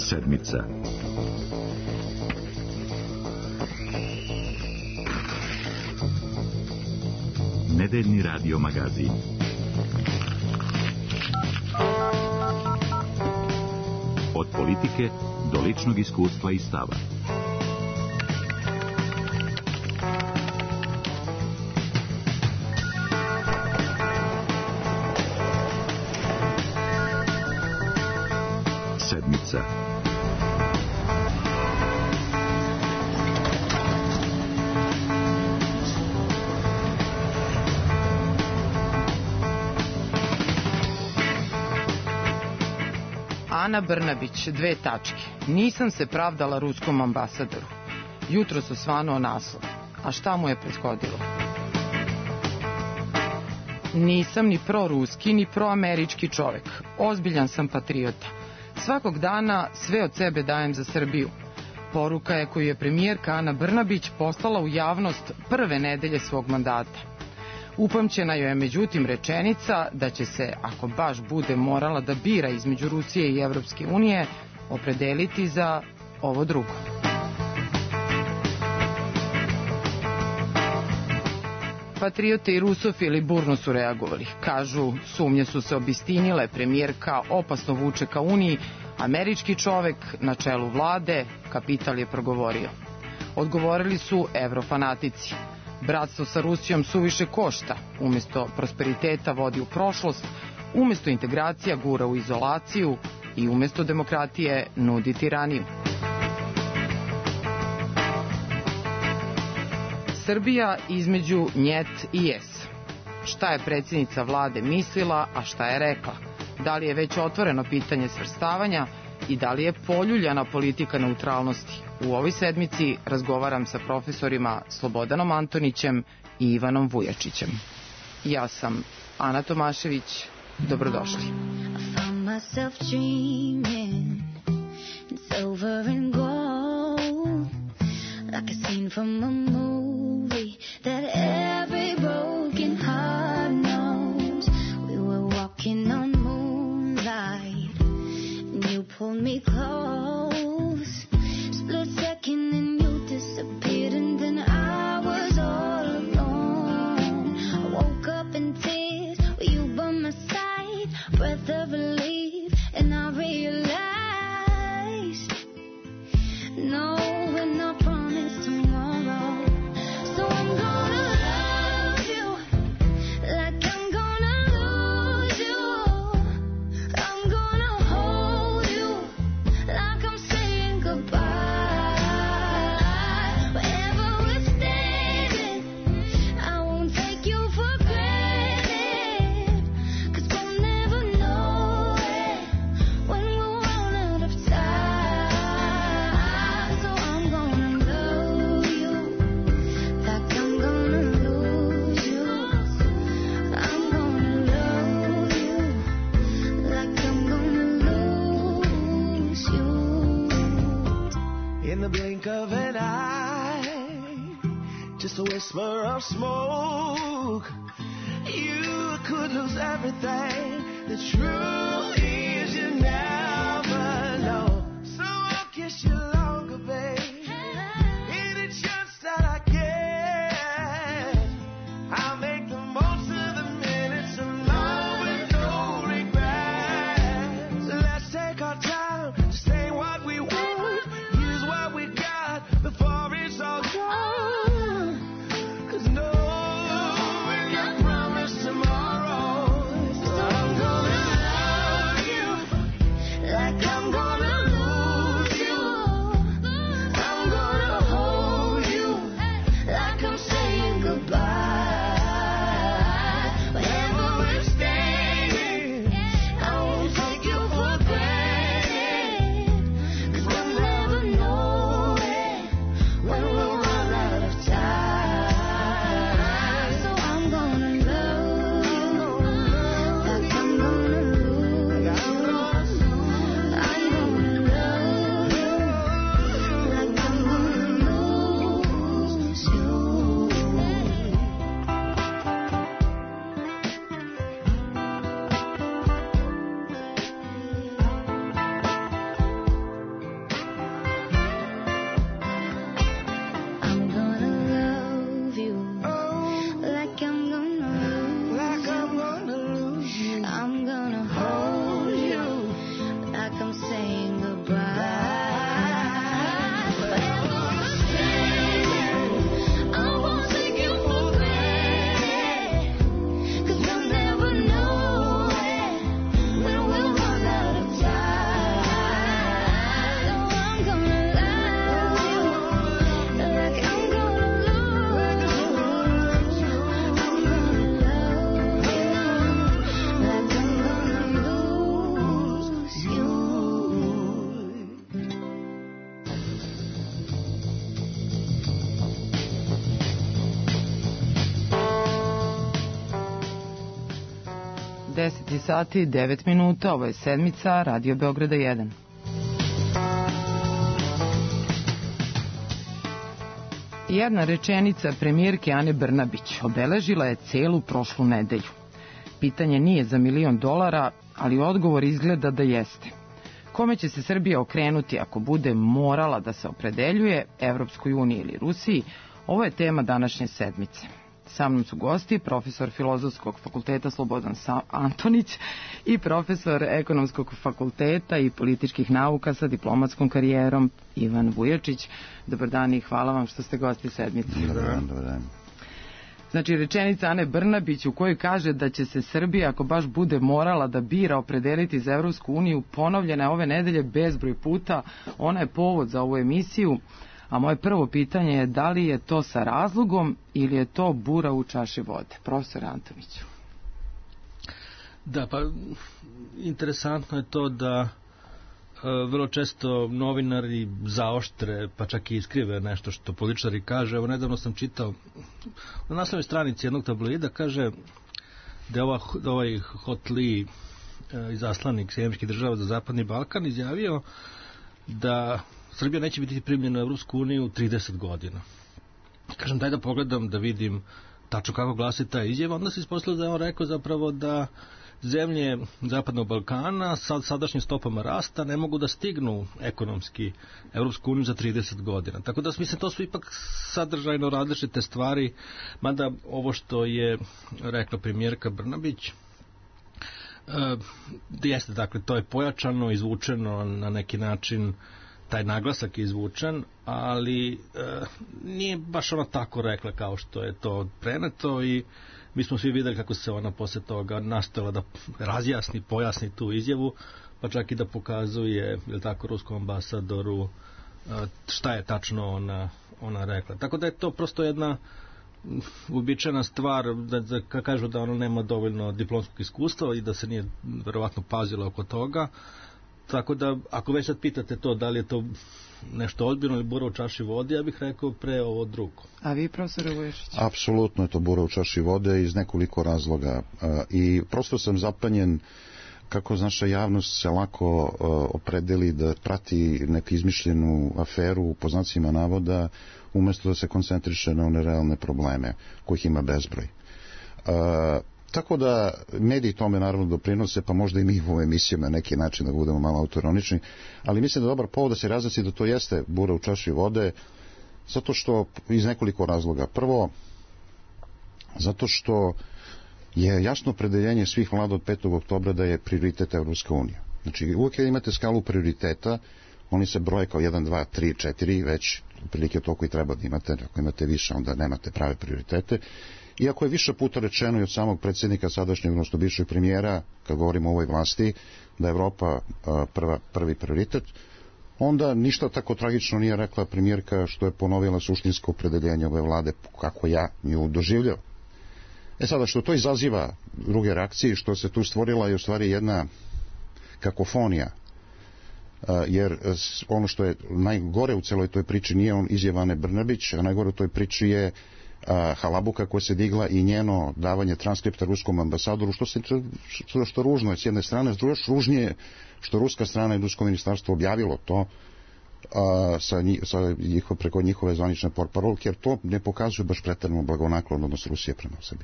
Sedmica. Nedeljni radio magazin. Od politike do ličnog iskustva i stava. Sedmica. Ana Brnabić, 2 tačke. Nisam se pravdala ruskom ambasadoru. Jutro su osvanuo naslov. A šta mu je prethodilo? Nisam ni proruski, ni proamerički čovek. Ozbiljan sam patriota. Svakog dana sve od sebe dajem za Srbiju. Poruka je koju je premijerka Ana Brnabić poslala u javnost prve nedelje svog mandata. Upamćena joj je međutim rečenica da će se, ako baš bude morala da bira između Rusije i Evropske unije, opredeliti za ovo drugo. Patriote i rusofili burno su reagovali. Kažu, sumnje su se obistinile, premijerka opasno vuče ka Uniji, američki čovek na čelu vlade, kapital je progovorio. Odgovorili su evrofanatici. Bratstvo sa Rusijom suviše košta, umesto prosperiteta vodi u prošlost, umesto integracija gura u izolaciju i umesto demokratije nudi tiraniju. Srbija između njet i jes. Šta je predsjednica vlade mislila, a šta je rekla? Da li je već otvoreno pitanje svrstavanja i da li je poljuljana politika neutralnosti? U ovoj sedmici razgovaram sa profesorima Slobodanom Antonićem i Ivanom Vujačićem. Ja sam Ana Tomašević. Dobrodošli. Whisper of smoke, you could lose everything. The truth is you never know. So I'll kiss you longer, babe. Any chance that I get, I'll make the most of the minutes alone with no regrets. So let's take our time to say what we want, use what we got before it's all gone. 10 sati, 9 minuta, ovo je sedmica, Radio Beograda 1. Jedna rečenica premijerke Ane Brnabić obeležila je celu prošlu nedelju. Pitanje nije za $1.000.000, ali odgovor izgleda da jeste. Kome će se Srbija okrenuti ako bude morala da se opredeljuje, Evropskoj uniji ili Rusiji, ovo je tema današnje sedmice. Sa mnom su gosti, profesor Filozofskog fakulteta Slobodan Antonić i profesor Ekonomskog fakulteta i političkih nauka sa diplomatskom karijerom Ivan Vujačić. Dobar dan i hvala vam što ste gosti sedmice. Dobar dan. Znači, rečenica Ane Brnabić u kojoj kaže da će se Srbija, ako baš bude morala da bira, opredeliti za Evropsku uniju, ponovljena je ove nedelje bezbroj puta. Ona je povod za ovu emisiju. A moje prvo pitanje je da li je to sa razlogom ili je to bura u čaši vode? Profesor Antoniću. Da, pa interesantno je to da vrlo često novinari zaoštre, pa čak i iskrive nešto što političari kaže. Evo, nedavno sam čitao na naslovnoj stranici jednog tabloida, kaže da je ovaj Hot Lee, izaslanik Sjedinjenih Država za Zapadni Balkan, izjavio da Srbija neće biti primljena u Evropsku uniju 30 godina. Kažem, daj da pogledam, da vidim tačno kako glasi ta izjava. Onda se ispostavilo da je on rekao zapravo da zemlje Zapadnog Balkana sa sadašnjim stopama rasta ne mogu da stignu ekonomski Evropsku uniju za 30 godina. Tako da, mislim, to su ipak sadržajno različite stvari, mada ovo što je rekla premijerka Brnabić, jeste, dakle, to je pojačano, izvučeno na neki način, taj naglasak je izvučen, ali nije baš ona tako rekla kao što je to preneto i mi smo svi videli kako se ona posle toga nastojala da razjasni, pojasni tu izjavu, pa čak i da pokazuje, je tako, ruskom ambasadoru šta je tačno ona rekla. Tako da je to prosto jedna uobičajena stvar, da kažu da ona nema dovoljno diplomskog iskustva i da se nije verovatno pazila oko toga. Tako da, ako već sad pitate to, da li je to nešto ozbiljno ili bura u čaši vode, ja bih rekao pre ovo drugo. A vi, profesor Vujačić? Apsolutno je to bura u čaši vode iz nekoliko razloga. I prosto sam zapanjen kako naša javnost se lako opredeli da prati neku izmišljenu aferu po znacima navoda, umjesto da se koncentriše na one realne probleme kojih ima bezbroj. Tako da mediji tome naravno doprinose, pa možda i mi u emisijama na neki način da budemo malo autoironični, ali mislim da je dobar povod da se razjasni da to jeste bura u čaši vode, zato što iz nekoliko razloga. Prvo, zato što je jasno opredeljenje svih vlada od 5. oktobra da je prioritet Evropska unija. Znači, uvijek imate skalu prioriteta, oni se broje kao 1, 2, 3, 4, već prilike toliko i treba da imate, ako imate više onda nemate prave prioritete. Iako je više puta rečeno i od samog predsjednika sadašnjeg, odnosno bivšeg premijera, kad govorimo o ovoj vlasti, da je Evropa prvi prioritet, onda ništa tako tragično nije rekla premijerka što je ponovila suštinsko opredeljenje ove vlade kako ja nju doživljao. Sada, što to izaziva druge reakcije, što se tu stvorila je u stvari jedna kakofonija, jer ono što je najgore u celoj toj priči nije on izjava Ane Brnabić, a najgore u toj priči je halabuka koja se digla i njeno davanje transkripta ruskom ambasadoru, što ružno je s jedne strane, s druge ružnije što ruska strana i rusko ministarstvo objavilo to preko njihove zvanične portparolke, jer to ne pokazuje baš pretjerano blagonaklon odnos Rusije prema Srbiji.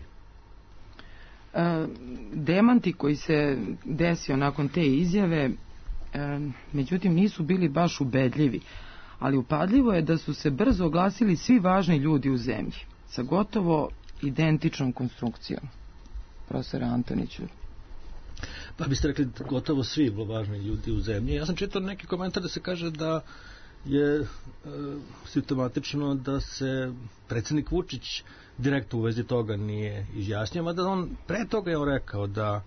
Demanti koji se desio nakon te izjave, međutim, nisu bili baš ubedljivi, ali upadljivo je da su se brzo oglasili svi važni ljudi u zemlji sa gotovo identičnom konstrukcijom. Profesor Antoniću. Pa biste rekli gotovo svi važni ljudi u zemlji. Ja sam čitao neki komentar da se kaže da je simptomatično da se predsjednik Vučić direktno u vezi toga nije izjasnio, mada on pre toga je rekao da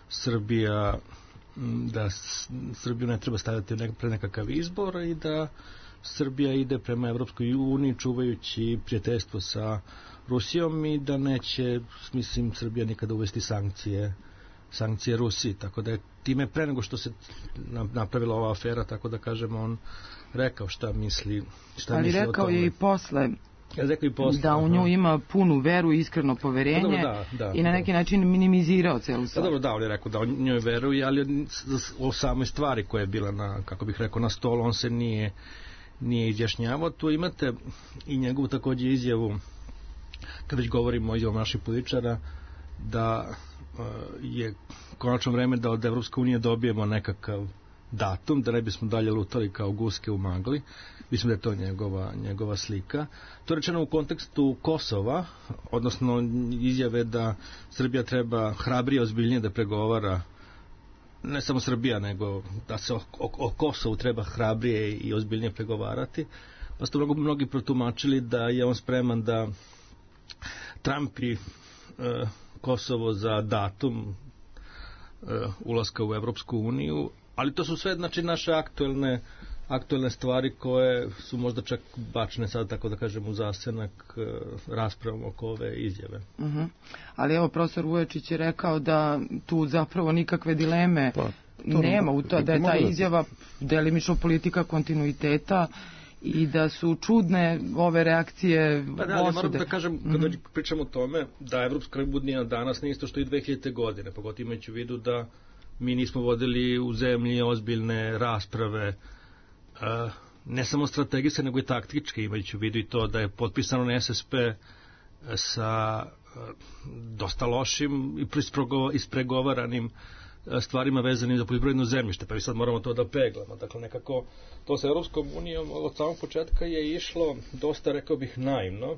Srbiju ne treba stavljati pred nekakav izbor i da Srbija ide prema Evropskoj uniji čuvajući prijateljstvo sa Rusijom i da neće, mislim, Srbija nikada uvesti sankcije Rusiji. Tako da je time pre nego što se napravila ova afera, tako da kažemo, on rekao šta misli ali rekao je i posle da u nju ima punu veru i iskreno poverenje i na neki način minimizirao celu stvar. Dobro, da, on je rekao da on njoj veruje, ali o samoj stvari koja je bila na, kako bih rekao, na stolu, on se nije izjašnjavao. Tu imate i njegovu takođe izjavu, kad već govorimo o izjavom naših političara, da je konačno vreme da od Evropske unije dobijemo nekakav datum, da ne bismo dalje lutali kao guske u magli. Mislim da je to njegova slika. To je rečeno u kontekstu Kosova, odnosno izjave da Srbija treba hrabrije, ozbiljnije da pregovara, ne samo Srbija, nego da se o Kosovu treba hrabrije i ozbiljnije pregovarati. Pa su mnogi protumačili da je on spreman da trampi Kosovo za datum ulaska u Evropsku uniju, ali to su sve, znači, naše aktuelne stvari koje su možda čak bačene sad, tako da kažem, u zasenak raspravom oko ove izjave. Ali evo, profesor Vujačić je rekao da tu zapravo nikakve dileme nema u to, da je ta izjava delimično politika kontinuiteta i da su čudne ove reakcije osude. Pa da, ali moram da kažem, kada pričamo o tome, da Evropska unija danas nije isto što i 2000. godine, pogotovo imajući u vidu da mi nismo vodili u zemlji ozbiljne rasprave, ne samo strategijske, nego i taktičke, imajući u vidu i to da je potpisano na SSP sa dosta lošim i ispregovaranim stvarima vezanim za poljoprivredno zemljište, pa i sad moramo to da peglamo. Dakle, nekako to sa Evropskom unijom od samog početka je išlo dosta, rekao bih, naivno.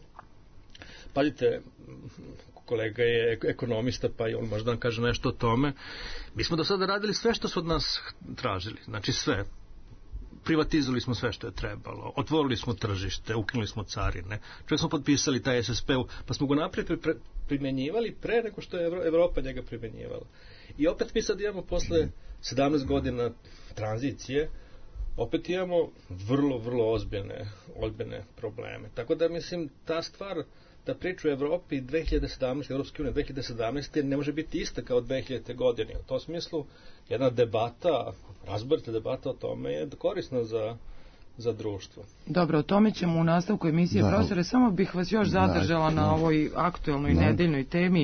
Pazite, kolega je ekonomista, pa i on možda nam kaže nešto o tome. Mi smo do sada radili sve što su od nas tražili, znači sve. Privatizovali smo sve što je trebalo, otvorili smo tržište, ukinuli smo carine, čak smo potpisali taj SSP, pa smo ga naprijed primjenjivali pre nego što je Evropa njega primjenjivala. I opet mi sad imamo posle 17 godina tranzicije, opet imamo vrlo ozbiljne probleme. Tako da mislim, ta stvar da priču u Evropi 2017, Evropske unije 2017 ne može biti ista kao 2000. godine. U tom smislu jedna debata, razborita debata o tome je korisna za društvo. Dobro, o tome ćemo u nastavku emisije. Profesore, samo bih vas još zadržala na ovoj aktuelnoj nedeljnoj temi.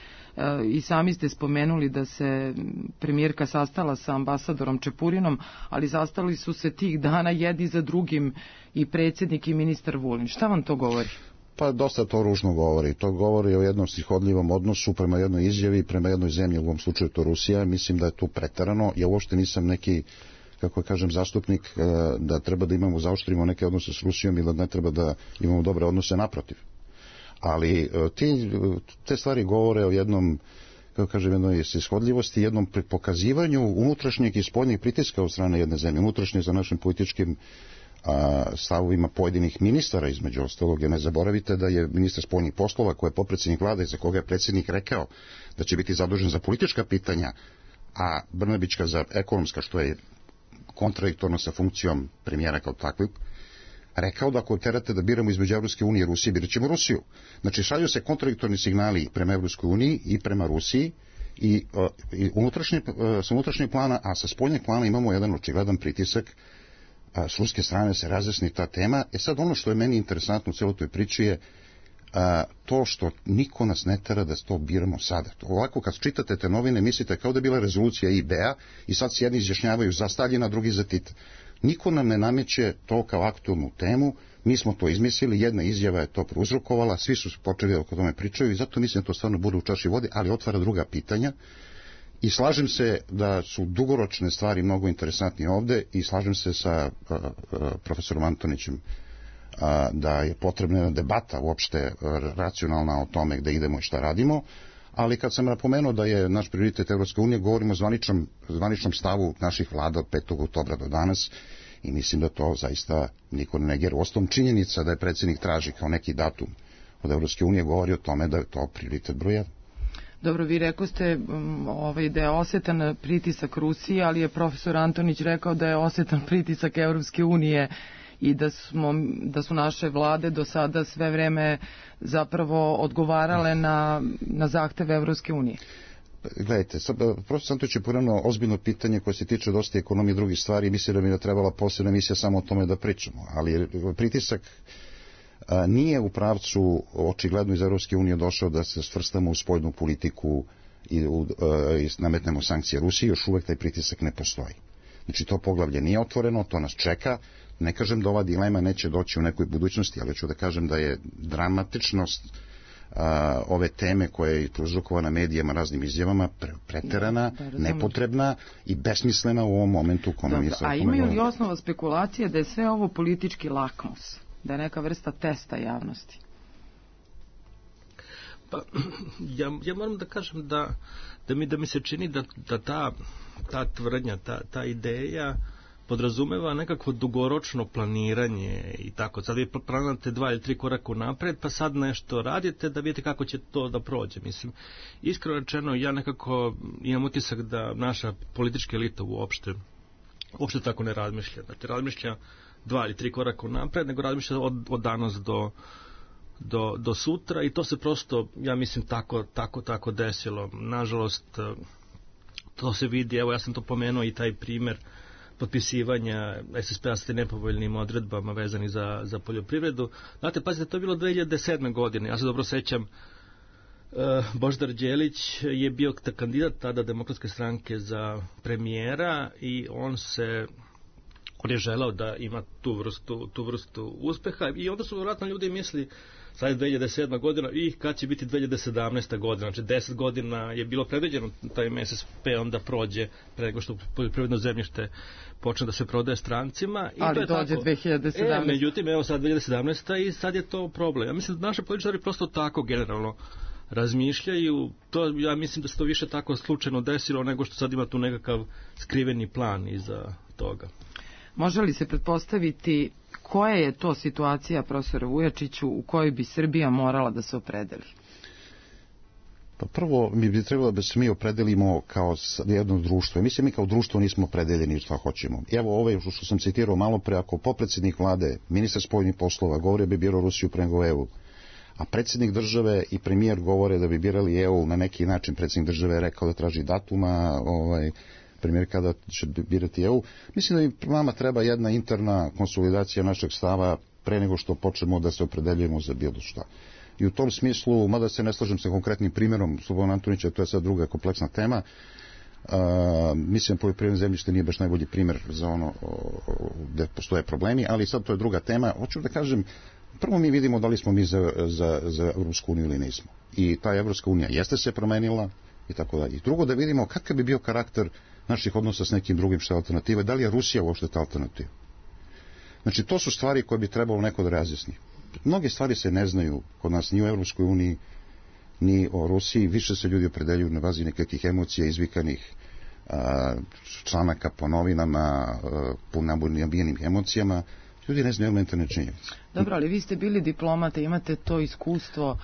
I sami ste spomenuli da se premijerka sastala sa ambasadorom Čepurinom, ali sastali su se tih dana jedni za drugim i predsjednik i ministar Vulin. Šta vam to govori? Pa dosta to ružno govori. To govori o jednom stihodljivom odnosu prema jednoj izjavi, prema jednoj zemlji, u ovom slučaju to Rusija. Mislim da je tu preterano. Ja uopšte nisam neki, kako kažem, zastupnik da treba da zaoštrimo neke odnose s Rusijom ili da ne treba da imamo dobre odnose, naprotiv. Ali te stvari govore o jednom, kako kažem, jednoj ishodljivosti, jednom pokazivanju unutrašnjeg i spoljnih pritiska od strane jedne zemlje, unutrašnje za našim političkim stavovima pojedinih ministara, između ostalog. Ne zaboravite da je ministar spoljnih poslova, koji je potpredsjednik vlade, za koga je predsjednik rekao da će biti zadužen za politička pitanja, a Brnabićka za ekonomska, što je kontradiktorno sa funkcijom premijera kao takvog, rekao da ako terate da biramo između Evropske unije i Rusije, birat ćemo Rusiju. Znači, šalju se kontradiktorni signali prema Evropskoj uniji i prema Rusiji i sa unutrašnjeg plana, a sa spoljnjeg plana imamo jedan očigledan pritisak s ruske strane se razjasni ta tema. Sad ono što je meni interesantno u celoj toj priči je to što niko nas ne tera da to biramo sada. Ovako kad čitate te novine mislite kao da je bila rezolucija IB-a i sad se jedni izjašnjavaju za Staljina, drugi za Tita. Niko nam ne nameće to kao aktualnu temu, mi smo to izmislili, jedna izjava je to prouzrokovala, svi su počeli da oko tome pričaju i zato mislim da to stvarno bude u čaši vode, ali otvara druga pitanja. I slažem se da su dugoročne stvari mnogo interesantnije ovde i slažem se sa profesorom Antonićem da je potrebna debata uopšte racionalna o tome gde idemo i šta radimo, ali kad sam napomenuo da je naš prioritet Evropske unije, govorimo o zvaničnom stavu naših vlada od 5. oktobra do danas i mislim da to zaista niko ne negira. Uostalom, činjenica da je predsjednik traži kao neki datum od Evropske unije govori o tome da je to prioritet broj 1. Dobro, vi rekoste da je osetan pritisak Rusije, ali je profesor Antonić rekao da je osetan pritisak Evropske unije i da su naše vlade do sada sve vreme zapravo odgovarale na zahteve Evropske unije. Gledajte, profesor Antonić je poredno ozbiljno pitanje koje se tiče dosta ekonomije i drugih stvari i mislim da bi da trebala posebna emisija samo o tome da pričamo, ali pritisak nije u pravcu očigledno iz Europske unije došao da se svrstamo u spoljnu politiku i nametnemo sankcije Rusiji, još uvek taj pritisak ne postoji. Znači to poglavlje nije otvoreno, to nas čeka. Ne kažem da ova dilema neće doći u nekoj budućnosti, ali ću da kažem da je dramatičnost ove teme koja je prouzrokovana medijama raznim izjavama preterana, nepotrebna i besmislena u ovom momentu. A imaju li osnova spekulacije da je sve ovo politički lakmus, da je neka vrsta testa javnosti? Pa, ja moram da kažem da mi se čini da ta tvrdnja, ta ideja podrazumeva nekakvo dugoročno planiranje i tako. Sad vi planirate 2 ili 3 koraka napred, pa sad nešto radite da vidite kako će to da prođe. Mislim, iskreno rečeno, ja nekako imam utisak da naša politička elita uopšte tako ne razmišlja. Znači, razmišlja 2 ili 3 koraka napred, nego razmišlja od danas do sutra i to se prosto, ja mislim, tako desilo. Nažalost, to se vidi, evo ja sam to pomenuo i taj primer potpisivanja SSP-a sa nepovoljnim odredbama vezani za poljoprivredu. Znate, pazite, to je bilo 2007. godine. Ja se dobro sećam, Božidar Đelić je bio kandidat tada Demokratske stranke za premijera i on je želeo da ima tu vrstu uspeha i onda su vjerojatno ljudi misli sad je 2007. godina i kad će biti 2017. godina, znači 10 godina je bilo predviđeno taj MSSP onda prođe pre nego što poljoprivredno zemljište počne da se prodaje strancima. I ali to je dođe tako. 2017. Međutim, evo sad 2017. i sad je to problem. Ja mislim da naši političari prosto tako generalno razmišljaju. To, ja mislim da se to više tako slučajno desilo nego što sad ima tu nekakav skriveni plan iza toga. Može li se pretpostaviti koja je to situacija, profesore Vujačiću, u kojoj bi Srbija morala da se opredeli? Pa prvo mi bi trebalo da se mi opredelimo kao jedno društvo. Mislim, mi kao društvo nismo opredeljeni šta hoćemo. Evo ovo što sam citirao malo pre, ako popredsednik vlade, ministar spoljnih poslova govore bi birao Rusiju pre nego EU, a predsjednik države i premijer govore da bi birali EU na neki način, predsjednik države je rekao da traži datuma, premijer kada će birati EU. Mislim da im nama treba jedna interna konsolidacija našeg stava pre nego što počnemo da se opredeljujemo za bilo šta. I u tom smislu, mada se ne slažem sa konkretnim primjerom Slobodana Antonića, to je sad druga kompleksna tema, mislim poljoprivredno zemljište nije baš najbolji primjer za ono gde postoje problemi, ali sad to je druga tema. Hoću da kažem, prvo mi vidimo da li smo mi za Evropsku uniju ili nismo. I ta Evropska unija jeste se promenila i tako dalje. I drugo da vidimo kakav bi bio karakter naših odnosa s nekim drugim što je alternativa, da li je Rusija uopšte ta alternativa. Znači to su stvari koje bi trebalo neko da razjasni. Mnoge stvari se ne znaju kod nas ni u Evropskoj uniji, ni o Rusiji, više se ljudi opredeljuju na bazi nekakvih emocija izvikanih članaka po novinama, po nabijenim emocijama. Ljudi ne znaju elementarne činjenice. Dobro, ali vi ste bili diplomata, imate to iskustvo.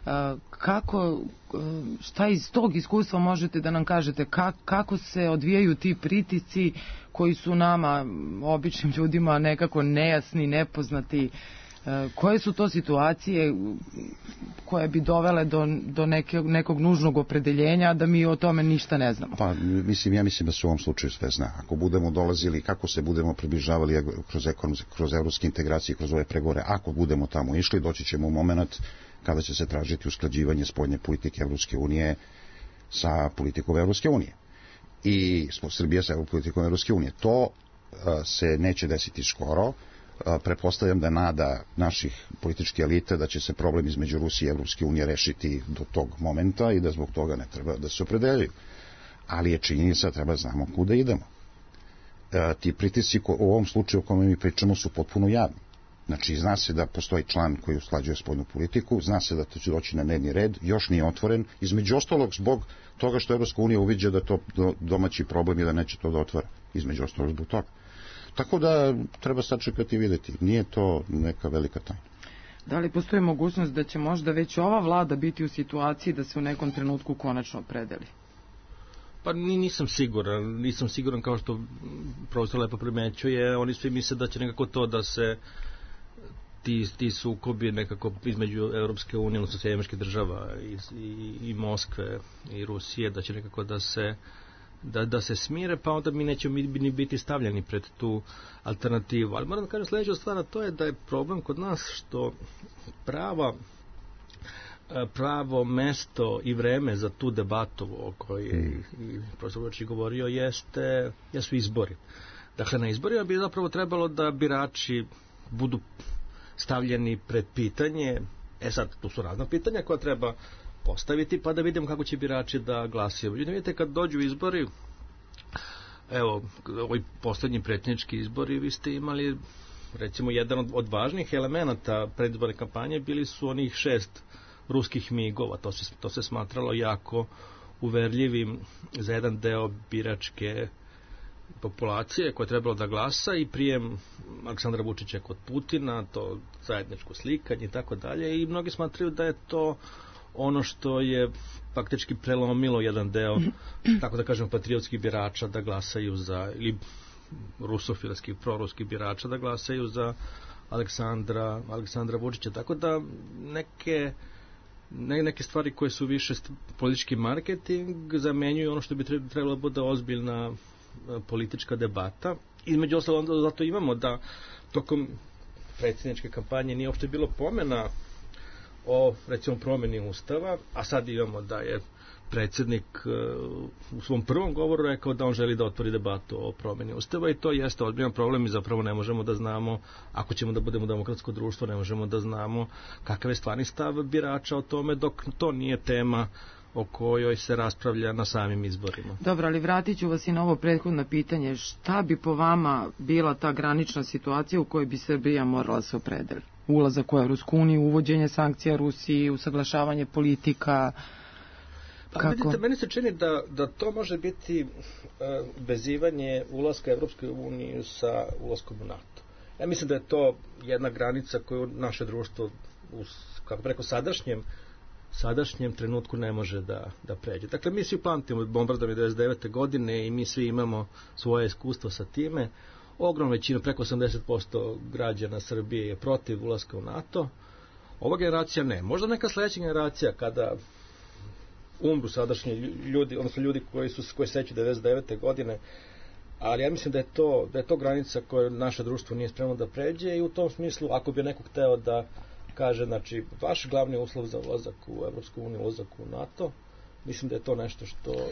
Šta iz tog iskustva možete da nam kažete, kako se odvijaju ti pritisci koji su nama, običnim ljudima, nekako nejasni, nepoznati? Koje su to situacije koje bi dovele do nekog nužnog opredeljenja, da mi o tome ništa ne znamo? Pa, ja mislim da se u ovom slučaju sve zna. Ako budemo dolazili, kako se budemo približavali kroz evropske integracije, kroz ove pregovore, ako budemo tamo išli, doći ćemo u moment kada će se tražiti usklađivanje spoljne politike Evropske unije sa politikom Evropske unije. I Srbija sa politikom Evropske unije. To se neće desiti skoro. Pretpostavljam da nada naših političkih elita da će se problem između Rusije i Evropske unije rešiti do tog momenta i da zbog toga ne treba da se opredeljuju. Ali je činjenica, treba znamo kuda idemo. Ti pritisci u ovom slučaju o kome mi pričamo su potpuno javni. Znači, zna se da postoji član koji usklađuje spoljnu politiku, zna se da će doći na dnevni red, još nije otvoren, između ostalog zbog toga što Evropska unija uviđa da to domaći problem i da neće to da otvara, između ostalog zbog toga. Tako da treba sačekati i vidjeti, nije to neka velika tajna. Da li postoji mogućnost da će možda već ova vlada biti u situaciji da se u nekom trenutku konačno opredeli? Pa nisam siguran kao što profesor lepo primećuje, oni svi misle da će nekako to da se ti sukobi nekako između Evropske unije, odnosno Sjedinjenih Američkih Država i Moskve i Rusije, da će nekako da se smire, pa onda mi nećemo ni biti stavljeni pred tu alternativu. Ali moram da kažem sljedeća stvar, to je da je problem kod nas što pravo mesto i vreme za tu debatu o kojoj je profesor Vučić govorio jesu izbori. Dakle, na izborima bi zapravo trebalo da birači budu stavljeni pred pitanje. Sad, tu su razna pitanja koja treba postaviti, pa da vidimo kako će birači da glasaju. Međutim, vidite, kad dođu izbori, evo, ovi posljednji predsjednički izbori, vi ste imali, recimo, jedan od važnih elemenata predizborne kampanje bili su onih 6 ruskih migova. To se smatralo jako uverljivim za jedan deo biračke populacije koja je trebalo da glasa i prijem Aleksandra Vučića kod Putina, to zajedničko slikanje i tako dalje, i mnogi smatraju da je to ono što je faktički prelomilo jedan deo, tako da kažem, patriotskih birača da glasaju za, ili rusofilskih, proruskih birača da glasaju za Aleksandra Vučića. Tako da neke stvari koje su više politički marketing zamenjuju ono što bi trebalo da bude ozbiljna politička debata. Između ostalog, zato imamo da tokom predsjedničke kampanje nije uopšte bilo pomena o, recimo, promjeni Ustava, a sad imamo da je predsjednik u svom prvom govoru rekao da on želi da otvori debatu o promjeni Ustava, i to jeste ozbiljan problem i zapravo ne možemo da znamo, ako ćemo da budemo demokratsko društvo, ne možemo da znamo kakav je stvarni stav birača o tome, dok to nije tema o kojoj se raspravlja na samim izborima. Dobro, ali vratit ću vas i na ovo prethodno pitanje. Šta bi po vama bila ta granična situacija u kojoj bi Srbija morala se opredeli? Ulazak u Evropsku uniju, uvođenje sankcija Rusiji, usaglašavanje politika? Pa, vidite, meni se čini da to može biti vezivanje ulaska Evropske unije sa ulaskom u NATO. Ja mislim da je to jedna granica koju naše društvo, kako preko sadašnjem trenutku ne može da pređe. Dakle, mi svi pamtimo bombardovanje 99. godine i mi svi imamo svoje iskustvo sa time. Ogromna većina, preko 80% građana Srbije je protiv ulaska u NATO. Ova generacija ne. Možda neka sljedeća generacija, kada umru sadašnji ljudi, odnosno ljudi koji seću 99. godine, ali ja mislim da je to granica koju naše društvo nije spremno da pređe, i u tom smislu, ako bi neko hteo da kaže, znači, vaš glavni uslov za ulazak u Evropsku uniju, ulazak u NATO, mislim da je to nešto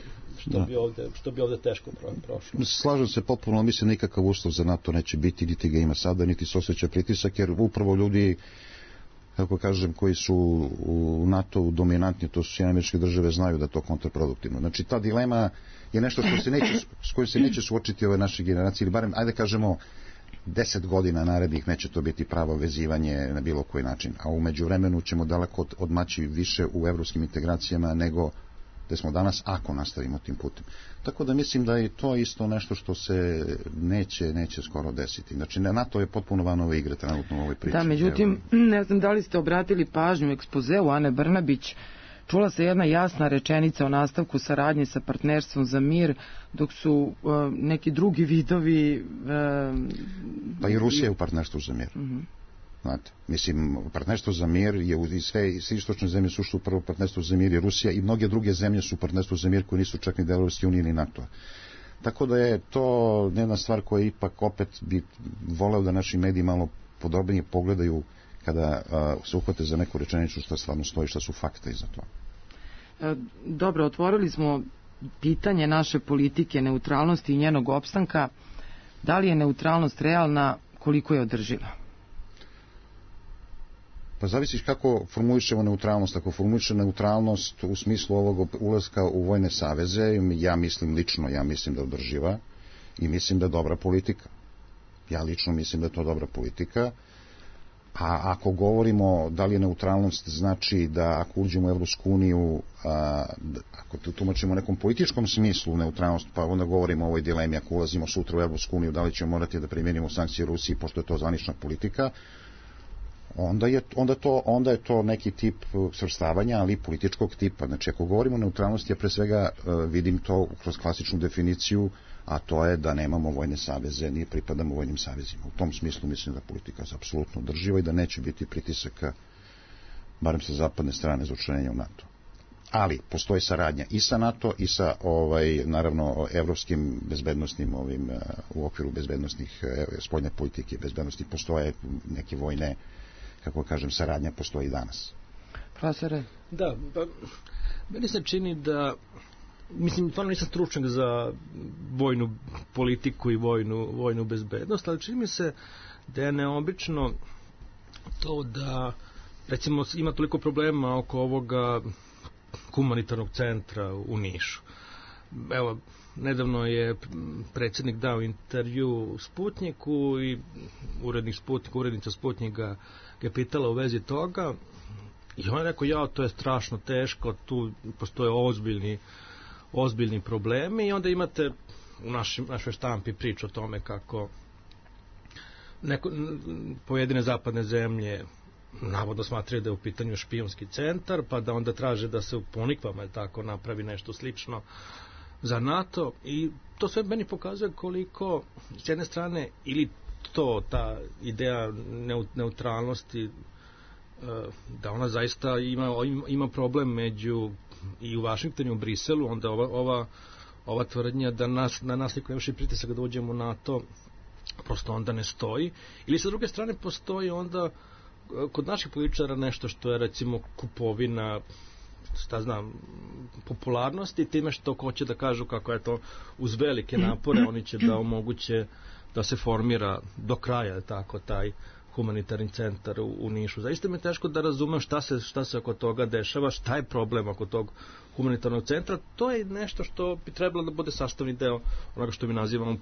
što bi ovdje teško prošlo. Slažem se potpuno, mislim nikakav uslov za NATO neće biti, niti ga ima sada, niti se osjeća pritisak, jer upravo ljudi, kako kažem, koji su u NATO dominantni, to su SAD, znaju da je to kontraproduktivno. Znači, ta dilema je nešto s kojim se neće suočiti ove naše generacije, ili barem, ajde kažemo, 10 godina narednih neće to biti pravo vezivanje na bilo koji način. A u međuvremenu ćemo daleko odmaći više u evropskim integracijama nego da smo danas, ako nastavimo tim putem. Tako da mislim da je to isto nešto što se neće skoro desiti. Znači, NATO je potpuno van ove igre trenutno u ovoj priči. Da, međutim, ne znam da li ste obratili pažnju u ekspozeu Ane Brnabić, čula se jedna jasna rečenica o nastavku saradnje sa partnerstvom za mir, dok su neki drugi vidovi... Pa i Rusija je u partnerstvu za mir. Znate, mislim, partnerstvo za mir je i sve istočne zemlje su ušle u prvo partnerstvo za mir, i Rusija i mnoge druge zemlje su partnerstvo za mir koji nisu čak ni Evropske unije ni NATO. Tako da je to jedna stvar koja ipak opet bi voleo da naši mediji malo podrobnije pogledaju kada se uhvate za neku rečenicu šta stvarno stoji, šta su fakte iza toga. Dobro, otvorili smo pitanje naše politike neutralnosti i njenog opstanka. Da li je neutralnost realna, koliko je održiva? Pa zavisi kako formulišemo neutralnost. Ako formuliše neutralnost u smislu ovog ulaska u vojne saveze, ja mislim da je održiva i mislim da je dobra politika. Ja lično mislim da je to dobra politika. A ako govorimo da li je neutralnost, znači da ako uđemo u Evropsku uniju, ako to tumačimo u nekom političkom smislu neutralnost, pa onda govorimo o ovoj dilemi, ako ulazimo sutra u Evropsku uniju, da li ćemo morati da primjenimo sankcije Rusiji, pošto je to zvanična politika, onda je to neki tip svrstavanja, ali političkog tipa. Znači, ako govorimo o neutralnosti, ja pre svega vidim to kroz klasičnu definiciju, a to je da nemamo vojne saveze, nije pripadamo vojnim savezima. U tom smislu mislim da politika je apsolutno održiva i da neće biti pritisaka, barem sa zapadne strane, za učlanjenje u NATO. Ali postoji saradnja i sa NATO i sa naravno evropskim bezbednosnim u okviru bezbednosnih spoljne politike bezbednosti postoje neke vojne, kako kažem, saradnja postoji i danas. Profesore? Da, pa meni se čini da, mislim, stvarno nisam stručnjak za vojnu politiku i vojnu bezbednost, ali čini mi se da je neobično to da, recimo, ima toliko problema oko ovoga humanitarnog centra u Nišu. Evo, nedavno je predsjednik dao intervju Sputniku i urednica Sputnika ga je pitala u vezi toga i on je rekao, to je strašno teško, tu postoje ozbiljni problemi i onda imate u našoj štampi priču o tome kako pojedine zapadne zemlje navodno smatraju da je u pitanju špijunski centar, pa da onda traže da se u Ponikvama tako napravi nešto slično za NATO i to sve meni pokazuje koliko s jedne strane ili ta ideja neutralnosti da ona zaista ima problem među i u Vašingtonu i u Briselu, onda ova tvrdnja da na nas niko ne vrši pritisak da uđemo u NATO prosto onda ne stoji, ili sa druge strane postoji onda kod naših političara nešto što je recimo kupovina popularnosti, time što hoće da kažu kako je to uz velike napore oni će da omoguće da se formira do kraja tako taj humanitarni centar u Nišu. Zaista mi je teško da razumem šta se oko toga dešava, šta je problem oko tog humanitarnog centra. To je nešto što bi trebalo da bude sastavni deo onoga što mi nazivamo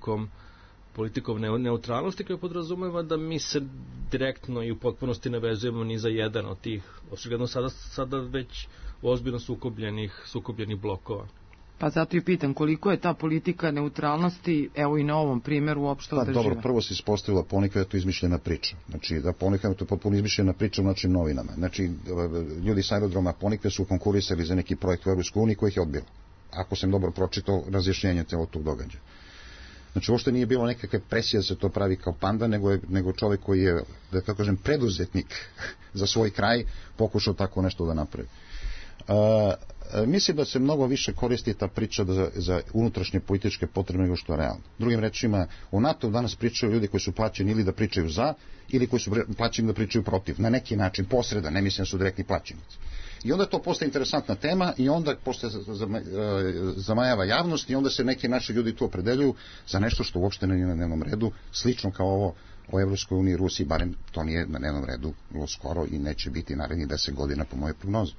politikom neutralnosti, koja podrazumeva da mi se direktno i u potpunosti ne vezujemo ni za jedan od tih, očigledno sada već ozbiljno sukobljenih blokova. Pa zato i pitam, koliko je ta politika neutralnosti, evo i na ovom primjeru, uopšte održiva? Dobro, prvo se ispostavila Ponikva je to izmišljena priča. Znači, da Ponikva je to potpuno izmišljena priča u našim novinama. Znači, ljudi s aerodroma Ponikve su konkurisali za neki projekt u EU koji ih je odbilo. Ako sam dobro pročitao razjašnjenje celog tog događaja. Znači, uopšte nije bilo nekakve presije da se to pravi kao panda, nego čovjek koji je, da tako kažem, preduzetnik za svoj kraj, pokušao tako nešto da napravi. Mislim da se mnogo više koristi ta priča za unutrašnje političke potrebe nego što je realno. Drugim rečima, o NATO danas pričaju ljudi koji su plaćeni ili da pričaju za, ili koji su plaćeni da pričaju protiv. Na neki način, posreda, ne mislim da su direktni plaćenici. I onda to postaje interesantna tema i onda postaje zamajava javnost i onda se neki naši ljudi tu opredeljuju za nešto što uopšte nije na dnevnom redu, slično kao ovo o Evropskoj uniji i Rusiji, barem to nije na dnevnom redu skoro i neće biti narednih 10 godina po mojoj prognozi.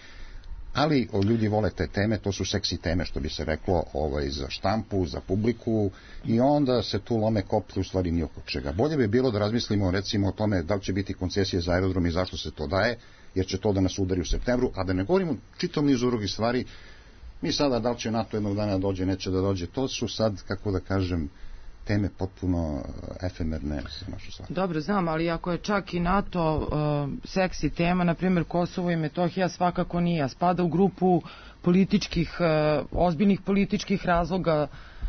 Ali ljudi vole te teme, to su seksi teme što bi se reklo za štampu, za publiku i onda se tu lome koplje u stvari ni oko čega. Bolje bi bilo da razmislimo recimo o tome da li će biti koncesije za aerodrom i zašto se to daje, jer će to da nas udari u septembru, a da ne govorimo čitom nizu drugih stvari. Mi sada da li će NATO jednog dana dođe, neće da dođe, to su sad, kako da kažem, teme potpuno efemerne za našu stvar. Dobro, znam, ali ako je čak i NATO seksi tema, na primjer Kosovo i Metohija svakako nije, spada u grupu ozbiljnih političkih razloga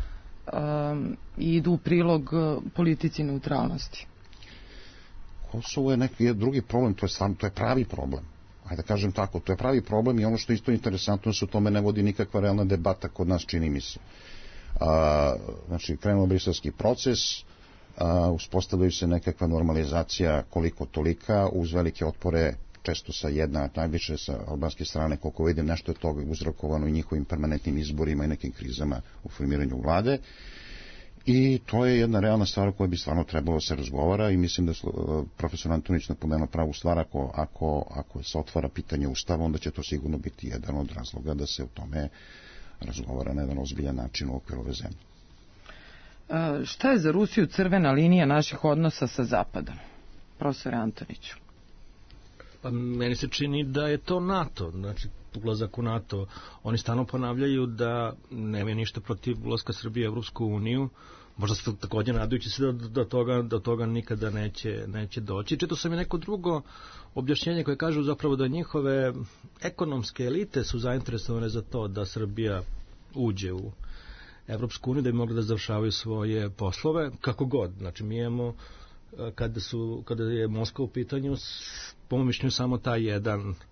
i idu u prilog politici neutralnosti. Kosovo je neki drugi problem, to je pravi problem. Ajde da kažem tako, to je pravi problem i ono što je isto interesantno se o tome ne vodi nikakva realna debata kod nas, čini mi se. Znači, krenuo briselski proces, uspostavljaju se nekakva normalizacija koliko tolika, uz velike otpore, često sa najviše sa albanske strane, koliko vidim, nešto je toga uzrokovano i njihovim permanentnim izborima i nekim krizama u formiranju vlade. I to je jedna realna stvar o kojoj bi stvarno trebalo se razgovara i mislim da profesor Antonić napomenuo pravu stvar, ako se otvara pitanje Ustava, onda će to sigurno biti jedan od razloga da se o tome razgovara na jedan ozbiljan način u okviru ove zemlje. Šta je za Rusiju crvena linija naših odnosa sa Zapadom? Profesor Antoniću. Pa meni se čini da je to NATO, znači ulazak u NATO. Oni stalno ponavljaju da nemaju ništa protiv ulaska Srbije u Evropsku uniju. Možda se također nadajući se da toga nikada neće doći. Čitao sam i neko drugo objašnjenje koje kažu zapravo da njihove ekonomske elite su zainteresovane za to da Srbija uđe u Evropsku uniju, da bi mogli da završavaju svoje poslove, kako god. Znači mi imamo, kada je Moskva u pitanju, po mom mišljenju samo taj jedan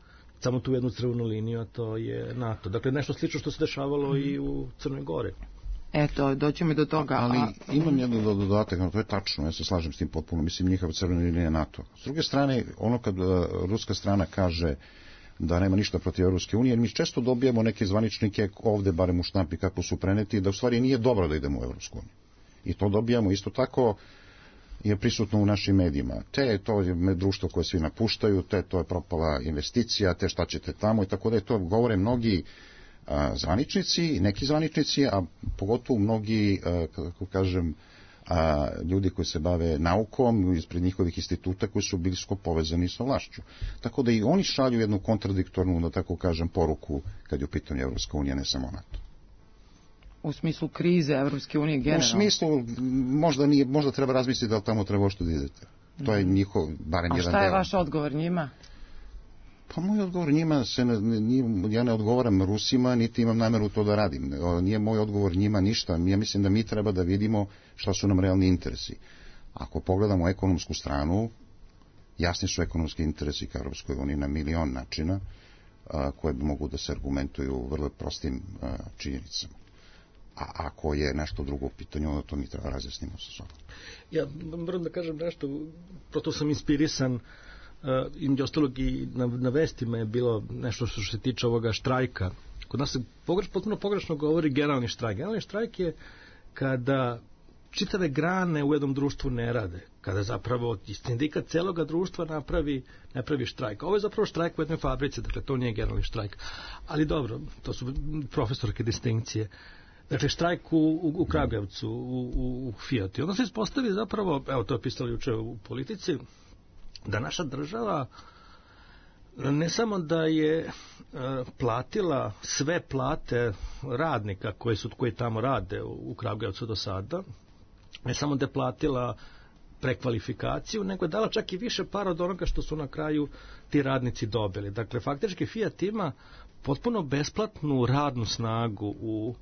samo tu jednu crvenu liniju, a to je NATO. Dakle, nešto slično što se dešavalo i u Crnoj Gori. Eto, doćemo i do toga. Ali imam jedan dodatak, to je tačno, ja se slažem s tim potpuno, mislim njihova crvena linija je NATO. S druge strane, ono kad ruska strana kaže da nema ništa protiv Evropske unije, mi često dobijemo neke zvaničnike ovde, barem u štampi kako su preneti, da u stvari nije dobro da idemo u Evropsku uniju. I to dobijamo isto tako je prisutno u našim medijima. To je društvo koje svi napuštaju, to je propala investicija, šta ćete tamo i tako da je to govore mnogi zvaničnici, neki zvaničnici, a pogotovo mnogi, kako kažem, ljudi koji se bave naukom ispred njihovih instituta koji su blisko povezani sa vlašću. Tako da i oni šalju jednu kontradiktornu, da tako kažem, poruku kad je u pitanju Evropska unija, ne samo NATO. U smislu krize Evropske unije generalno? U smislu, možda treba razmisliti da li tamo treba što da idete. To je njihov, barem jedan deo. A šta je vaš odgovor njima? Pa moj odgovor njima, ja ne odgovaram Rusima, niti imam nameru to da radim. Nije moj odgovor njima ništa. Ja mislim da mi treba da vidimo šta su nam realni interesi. Ako pogledamo ekonomsku stranu, jasni su ekonomski interesi ka Evropskoj uniji na milion načina, koje mogu da se argumentuju vrlo prostim činjenicama. A ako je nešto drugo u pitanju, onda to mi treba razjasnimo sa sobom. Ja moram da kažem nešto, proto sam inspirisan, između ostalog i na vestima je bilo nešto što se tiče ovoga štrajka. Kod nas se potpuno pogrešno govori generalni štrajk. Generalni štrajk je kada čitave grane u jednom društvu ne rade, kada zapravo sindikat celoga društva napravi štrajk. Ovo je zapravo štrajk u jednoj fabrici, dakle to nije generalni štrajk. Ali dobro, to su profesorske distinkcije. Dakle, štrajk u Kragujevcu, u Fijatu. I onda se ispostavi zapravo, evo to je pisalo juče u Politici, da naša država ne samo da je platila sve plate radnika koji tamo rade u Kragujevcu do sada, ne samo da je platila prekvalifikaciju, nego je dala čak i više para od onoga što su na kraju ti radnici dobili. Dakle, faktički Fiat ima potpuno besplatnu radnu snagu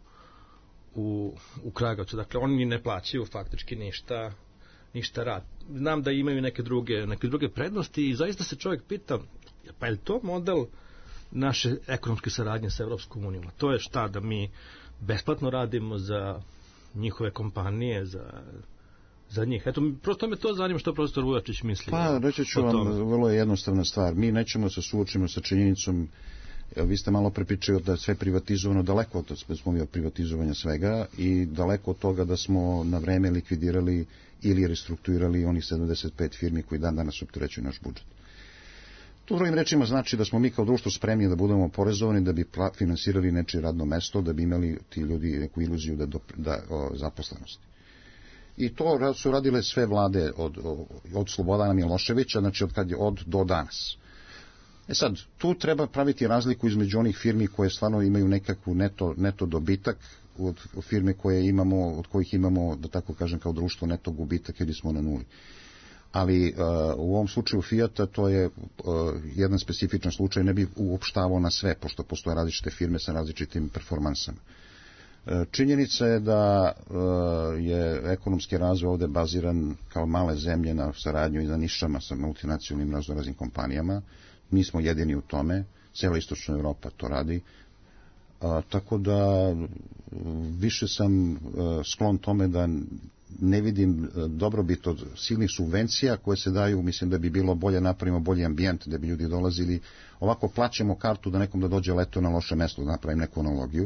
u Kragujevcu. Dakle, oni ne plaćaju faktički ništa rad. Znam da imaju neke druge prednosti i zaista se čovjek pita, pa je li to model naše ekonomske saradnje sa Evropskom unijom? To je šta, da mi besplatno radimo za njihove kompanije, za njih. Eto, prosto me to zanima što profesor Vujačić misli. Pa, reći ću vam, vrlo je jednostavna stvar. Mi nećemo se suočimo sa činjenicom, vi ste malo prepričali da je sve privatizovano, daleko od smo mi od privatizovanja svega i daleko od toga da smo na vreme likvidirali ili restrukturirali onih 75 firmi koji dan danas opterećuju naš budžet. To drugim rečima znači da smo mi kao društvo spremni da budemo oporezovani, da bi finansirali nečije radno mesto, da bi imali ti ljudi neku iluziju zaposlenosti. I to su radile sve vlade od Slobodana Miloševića, znači do danas. Sad, tu treba praviti razliku između onih firmi koje stvarno imaju nekakvu neto dobitak od firme koje imamo, od kojih imamo, da tako kažem, kao društvo neto gubitak ili smo na nuli. Ali u ovom slučaju Fijata to je jedan specifičan slučaj, ne bi uopštavao na sve, pošto postoje različite firme sa različitim performansama. Činjenica je da je ekonomski razvoj ovde baziran kao male zemlje na saradnju i na nišama sa multinacionalnim raznoraznim kompanijama. Mi smo jedini u tome, cijela istočna Evropa to radi, tako da više sam sklon tome da ne vidim dobrobit od silnih subvencija koje se daju, mislim da bi bilo bolje napravimo bolji ambijent, da bi ljudi dolazili, ovako plaćamo kartu da nekom da dođe leto na loše mesto, da napravim neku analogiju,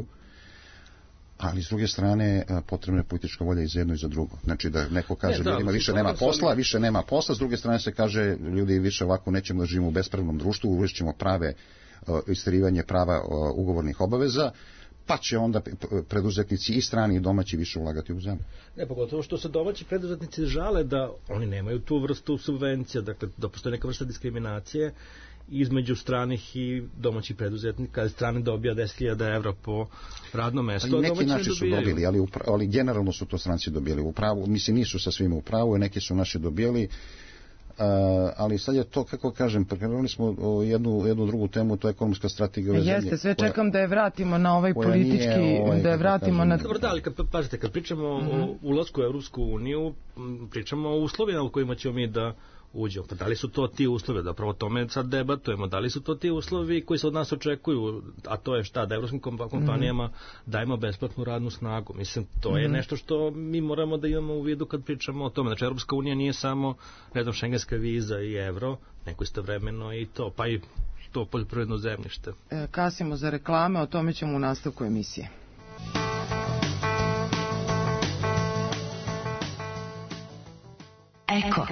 ali s druge strane potrebna je politička volja i za jedno i za drugo. Znači da neko kaže ljudima više nema posla, s druge strane se kaže ljudi više ovako nećemo da živimo u bespravnom društvu, uvešćemo prave isterivanje prava ugovornih obaveza, pa će onda preduzetnici i strani i domaći više ulagati u zemlju. Ne, pogotovo što se domaći preduzetnici žale da oni nemaju tu vrstu subvencija, dakle da postoji neka vrsta diskriminacije između stranih i domaćih preduzetnika. Strane dobija 10.000 evra po radnom mestu. Neki naši su dobili, ali generalno su to stranci dobili u pravu. Mislim, nisu sa svima u pravu, neki su naši dobili, ali sad je to, kako kažem, prekrenuli smo jednu drugu temu, to je ekonomska strategija ove zemlje. Jeste, sve čekam da je vratimo na ovaj politički, da je vratimo na... Dobro, da, ali pazite, kad pričamo o ulasku u Evropsku uniju, pričamo o uslovima u kojima ćemo mi da uđemo. Pa da li su to ti uslovi? Da pravo tome sad debatujemo. Da li su to ti uslovi koji se od nas očekuju? A to je šta? Da evropskim kompanijama dajemo besplatnu radnu snagu. Mislim, to je nešto što mi moramo da imamo u vidu kad pričamo o tome. Znači, Evropska unija nije samo, ne znam, šengenska viza i evro, neko istovremeno i to, pa i to poljoprivredno zemljište. Kasimo za reklame, o tome ćemo u nastavku emisije. Eko.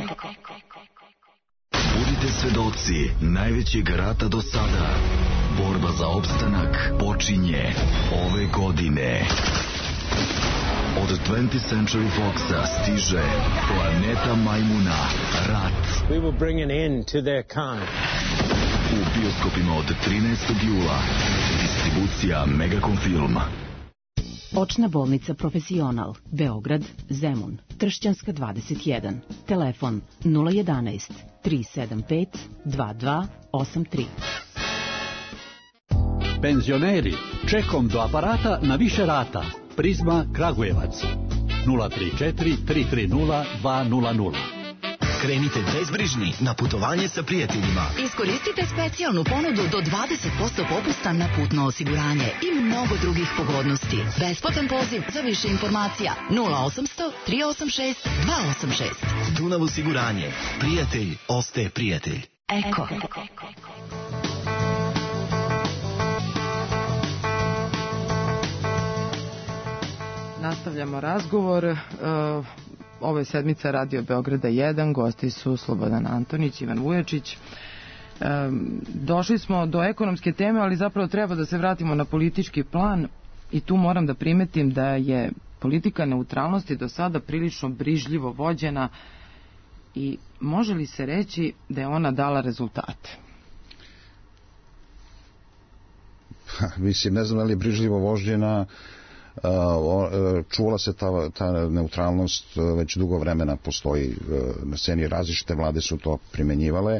Budite svedoci najvećeg rata do sada. Borba za opstanak počinje ove godine. Od 20th Century Foxa stiže Planeta Majmuna, Rat. We will bring an end to their kind. U bioskopima od 13. jula. Distribucija Megacom Film. Očna bolnica Profesional, Beograd, Zemun, Tršćanska 21, telefon 011 375 2283. Penzioneri, čekom do aparata na više rata. Prizma Kragujevac 034 330 200. Krenite bezbrižni na putovanje sa prijateljima. Iskoristite specijalnu ponudu do 20% popusta na putno osiguranje i mnogo drugih pogodnosti. Besplatan poziv za više informacija 0800 386 286. Dunav osiguranje. Prijatelj ostaje prijatelj. Eko. Nastavljamo razgovor. Ovo je sedmica Radio Beograda 1, gosti su Slobodan Antonić, Ivan Vujačić. Došli smo do ekonomske teme, ali zapravo treba da se vratimo na politički plan i tu moram da primetim da je politika neutralnosti do sada prilično brižljivo vođena i može li se reći da je ona dala rezultate? Mislim, ne znam da li je brižljivo vođena. Čula se ta neutralnost već dugo vremena postoji na sceni, različite vlade su to primenjivale.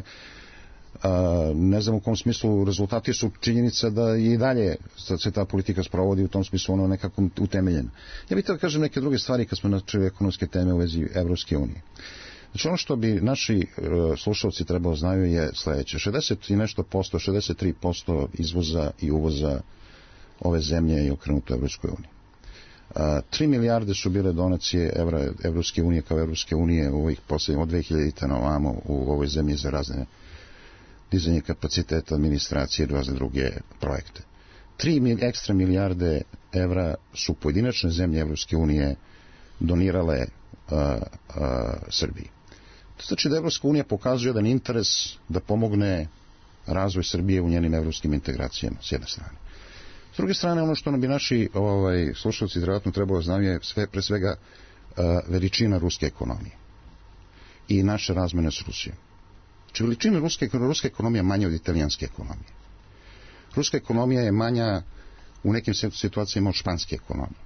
Ne znam u kom smislu, rezultati su činjenica da i dalje se ta politika sprovodi, u tom smislu ono nekako utemeljena. Ja bih da kažem neke druge stvari kad smo načeli ekonomske teme u vezi Evropske unije. Znači ono što bi naši slušalci trebalo znaju je sledeće: 60 i nešto posto, 63% izvoza i uvoza ove zemlje je okrenuto Evropskoj uniji. 3 milijarde su bile donacije Evropske unije kao Evropske unije u ovih poslednjih od 2000 na ovamo u ovoj zemlji za razne dizanje kapaciteta administracije i razne druge projekte. 3 ekstra milijarde evra su pojedinačne zemlje Evropske unije donirale Srbiji. To znači da Evropska unija pokazuje jedan interes da pomogne razvoj Srbije u njenim evropskim integracijama s jedne strane. S druge strane, ono što nam bi naši slušalci vjerojatno trebalo znaju je pre svega veličina ruske ekonomije i naše razmene s Rusijom. Znači, veličina ruske ekonomije je manja od italijanske ekonomije. Ruska ekonomija je manja u nekim situacijama od španske ekonomije.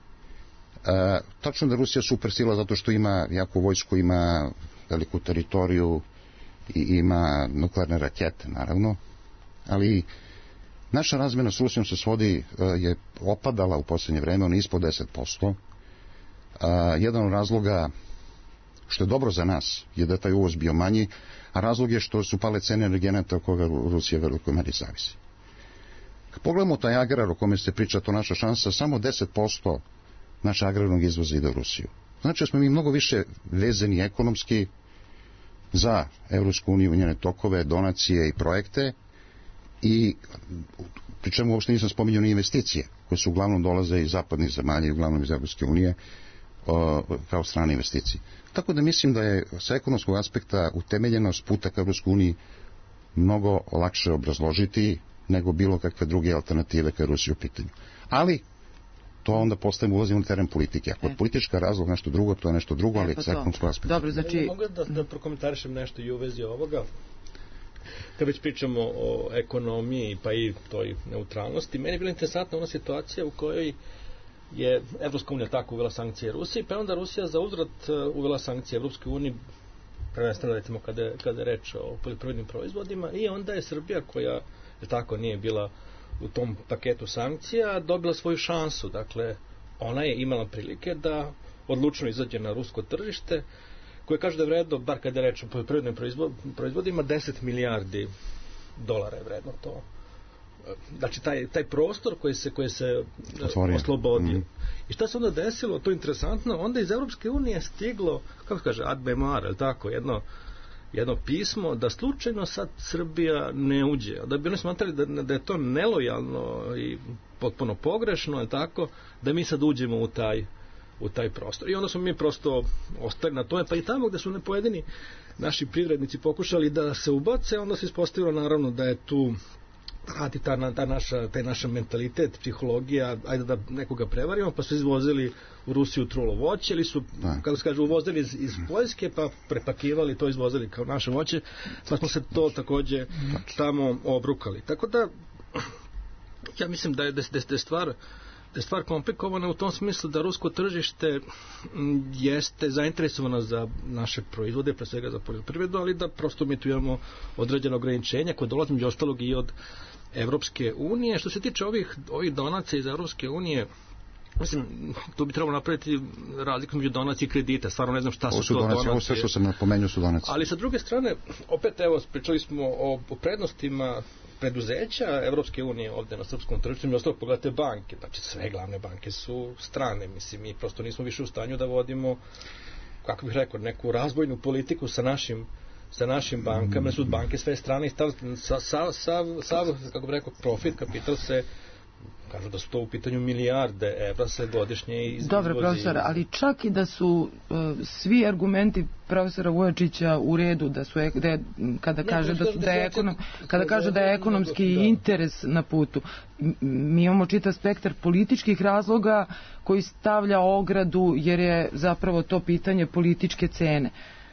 Tačno da Rusija supersila zato što ima jaku vojsku, ima veliku teritoriju i ima nuklearne rakete, naravno, ali naša razmjena s Rusijom se svodi, je opadala u posljednje vreme, on je ispod 10%. Jedan od razloga što je dobro za nas je da taj uvoz bio manji, a razlog je što su pale cene energenata od koga Rusija veliko meri zavisi. Kad pogledamo taj agrar o kome se priča, to naša šansa, samo 10% naše agrarnog izvoza ide u Rusiju. Znači da smo mi mnogo više vezani ekonomski za Evropsku uniju, njene tokove, donacije i projekte, i pri čemu uopšte nisam spominjao ni investicije koje su uglavnom dolaze iz zapadnih zemalja i uglavnom iz Evropske unije kao strane investicije. Tako da mislim da je sa ekonomskog aspekta utemeljenost puta ka Evropskoj uniji mnogo lakše obrazložiti nego bilo kakve druge alternative kad je Rusija u pitanju. Ali to onda postavimo, ulazimo u teren politike. Ako je politička razlog nešto drugo, to je nešto drugo, ali sa ekonomskog aspekta. Dobro, znači... Mogu da prokomentarišem nešto i u vezi ovoga? Kad već pričamo o ekonomiji pa i toj neutralnosti, meni je bila interesantna ona situacija u kojoj je Evropska unija tako uvela sankcije Rusiji, pa je onda Rusija za uzvrat uvela sankcije Evropske unije, prvenstveno recimo kada je reč o poljoprivrednim proizvodima, i onda je Srbija, koja tako nije bila u tom paketu sankcija, dobila svoju šansu. Dakle, ona je imala prilike da odlučno izađe na rusko tržište, koje kaže da je vredno, bar kada je reč o poljoprivrednim proizvodima, 10 milijardi dolara je vredno to. Znači taj prostor koji se oslobodio. I šta se onda desilo, to je interesantno, onda iz Evropske unije stiglo, kako kaže, ad memoire, je tako, jedno pismo da slučajno sad Srbija ne uđe. Da bi oni smatrali da je to nelojalno i potpuno pogrešno, je tako, da mi sad uđemo u taj prostor. I onda smo mi prosto ostali na tome, pa i tamo gde su pojedini naši privrednici pokušali da se ubace, onda se ispostavilo naravno da je tu radi taj naš mentalitet, psihologija, ajde da nekoga prevarimo, pa su izvozili u Rusiju trulo voće, ili su, kako se kaže, uvozili iz Poljske, pa prepakivali to, izvozili kao naše voće, pa smo se to takođe tamo obrukali. Tako da, ja mislim da je stvar komplikovana u tom smislu da rusko tržište jeste zainteresovano za naše proizvode, pre svega za poljoprivredu, ali da prosto mi tu imamo određeno ograničenja koje dolaze među ostalog i od Evropske unije. Što se tiče ovih donacija iz Evropske unije, mislim, tu bi trebalo napraviti razliku među donacije i kredita. Stvarno ne znam šta su to donacije. Ovo sve što sam napomenuo su donacije. Ali sa druge strane, opet evo, pričali smo o prednostima preduzeća Evropske unije ovde na srpskom tržištu, i ostalo pogledate banke, znači sve glavne banke su strane, mislim, mi prosto nismo više u stanju da vodimo, kako bih rekao, neku razvojnu politiku sa našim bankama, su banke sve strane i sav, kako bih rekao, profit, kapital se, kažu da su to u pitanju milijarde evra se godišnje izvozi. Dobro, profesor, ali čak i da su svi argumenti profesora Vujačića u redu, kada kaže da je ekonomski interes na putu, mi imamo čitav spektar političkih razloga koji stavlja ogradu, jer je zapravo to pitanje političke cene.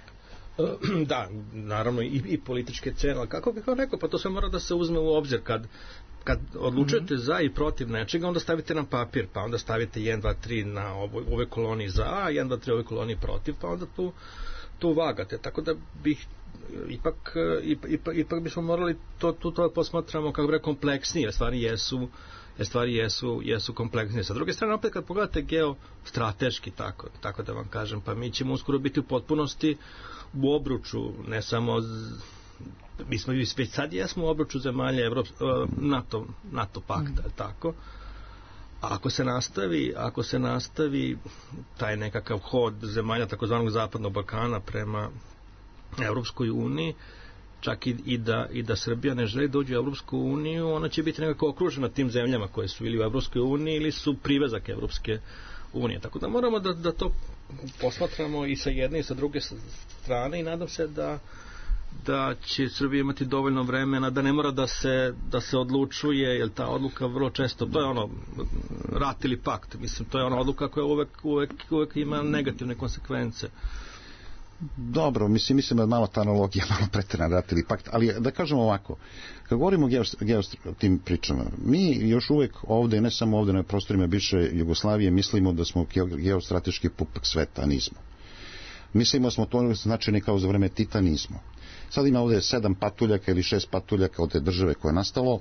Da, naravno i političke cene, ali kako bih vam rekao, pa to sve mora da se uzme u obzir kad odlučujete za i protiv nečega, onda stavite na papir, pa onda stavite 1, 2, 3 na ove koloniji za A, 1, 2, 3 ove koloniji protiv, pa onda tu vagate. Tako da bih ipak bismo morali to posmatramo kako bi kompleksnije, stvari jesu kompleksnije. Sa druge strane, opet kad pogledate geostrateški, tako da vam kažem, pa mi ćemo uskoro biti u potpunosti u obruču, ne samo mi smo već sad jesmo u obruču zemalja NATO pakta, tako. A ako se nastavi taj nekakav hod zemalja takozvanog zapadnog Balkana prema Evropskoj uniji, čak i da Srbija ne želi dođe u Evropsku uniju, ona će biti nekako okružena tim zemljama koje su ili u Evropskoj uniji ili su privezak Evropske unije. Tako da moramo da to posmatramo i sa jedne i sa druge strane i nadam se da će Srbija imati dovoljno vremena, da ne mora da se odlučuje, jer ta odluka vrlo često, to je ono rat ili pakt, mislim, to je ona odluka koja uvek ima negativne konsekvence. Dobro, mislim da je malo ta analogija, malo preterana rat ili pakt, ali da kažemo ovako, kad govorimo o tim pričama, mi još uvek ovde, ne samo ovde na prostorima bivše Jugoslavije, mislimo da smo geostrateški pupak sveta, a nismo. Mislimo smo to značajni kao za vreme Tita, nismo. Sad ima ovde 7 patuljaka ili 6 patuljaka od te države koje je nastalo.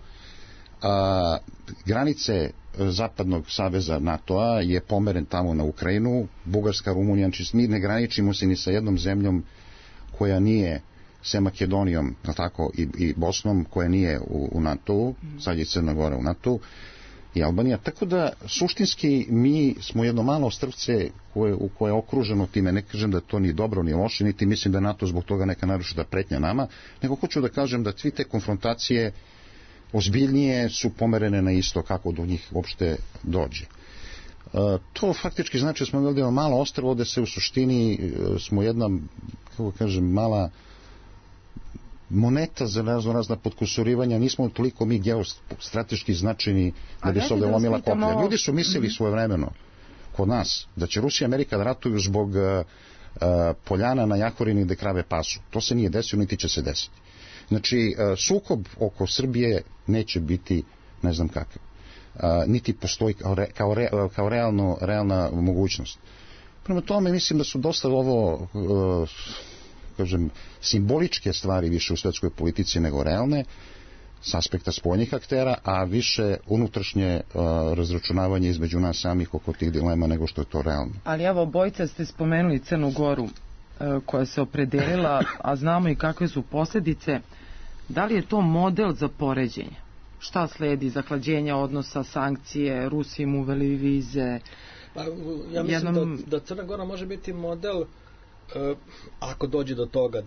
Granice Zapadnog saveza NATO-a je pomeren tamo na Ukrajinu, Bugarska, Rumunija, znači mi ne graničimo se ni sa jednom zemljom koja nije sa Makedonijom, tako, i Bosnom, koja nije u NATO-u, sad je Crna Gora u NATO-u, i Albanija, tako da suštinski mi smo jedno malo strvce koje je okruženo time, ne kažem da to ni dobro ni loše, niti mislim da NATO zbog toga neka narušita pretnja nama, nego hoću da kažem da svi te konfrontacije ozbiljnije su pomerene na isto kako do njih uopšte dođe. To faktički znači da smo ovdje malo ostrvo, da se u suštini smo jedna, kako kažem, mala moneta za razna podkusurivanja, nismo toliko mi geostrateški značajni da bi se ovdje lomila koplja. Ljudi su mislili svojevremeno kod nas da će Rusija i Amerika da ratuju zbog poljana na Jahorini gde krave pasu. To se nije desilo, niti će se desiti. Znači, sukob oko Srbije neće biti ne znam kakav. Niti postoji kao realna mogućnost. Prema tome, mislim da su dosta ovo kažem, simboličke stvari više u svetskoj politici nego realne, s aspekta spoljnih aktera, a više unutrašnje razračunavanje između nas samih oko tih dilema nego što je to realno. Ali evo, obojica ste spomenuli Crnu Goru. koja se opredelila, a znamo i kakve su posljedice, da li je to model za poređenje? Šta sledi? Zahlađenja odnosa, sankcije, Rusi im uveli vize? Pa, ja mislim da Crna Gora može biti model ako dođe do toga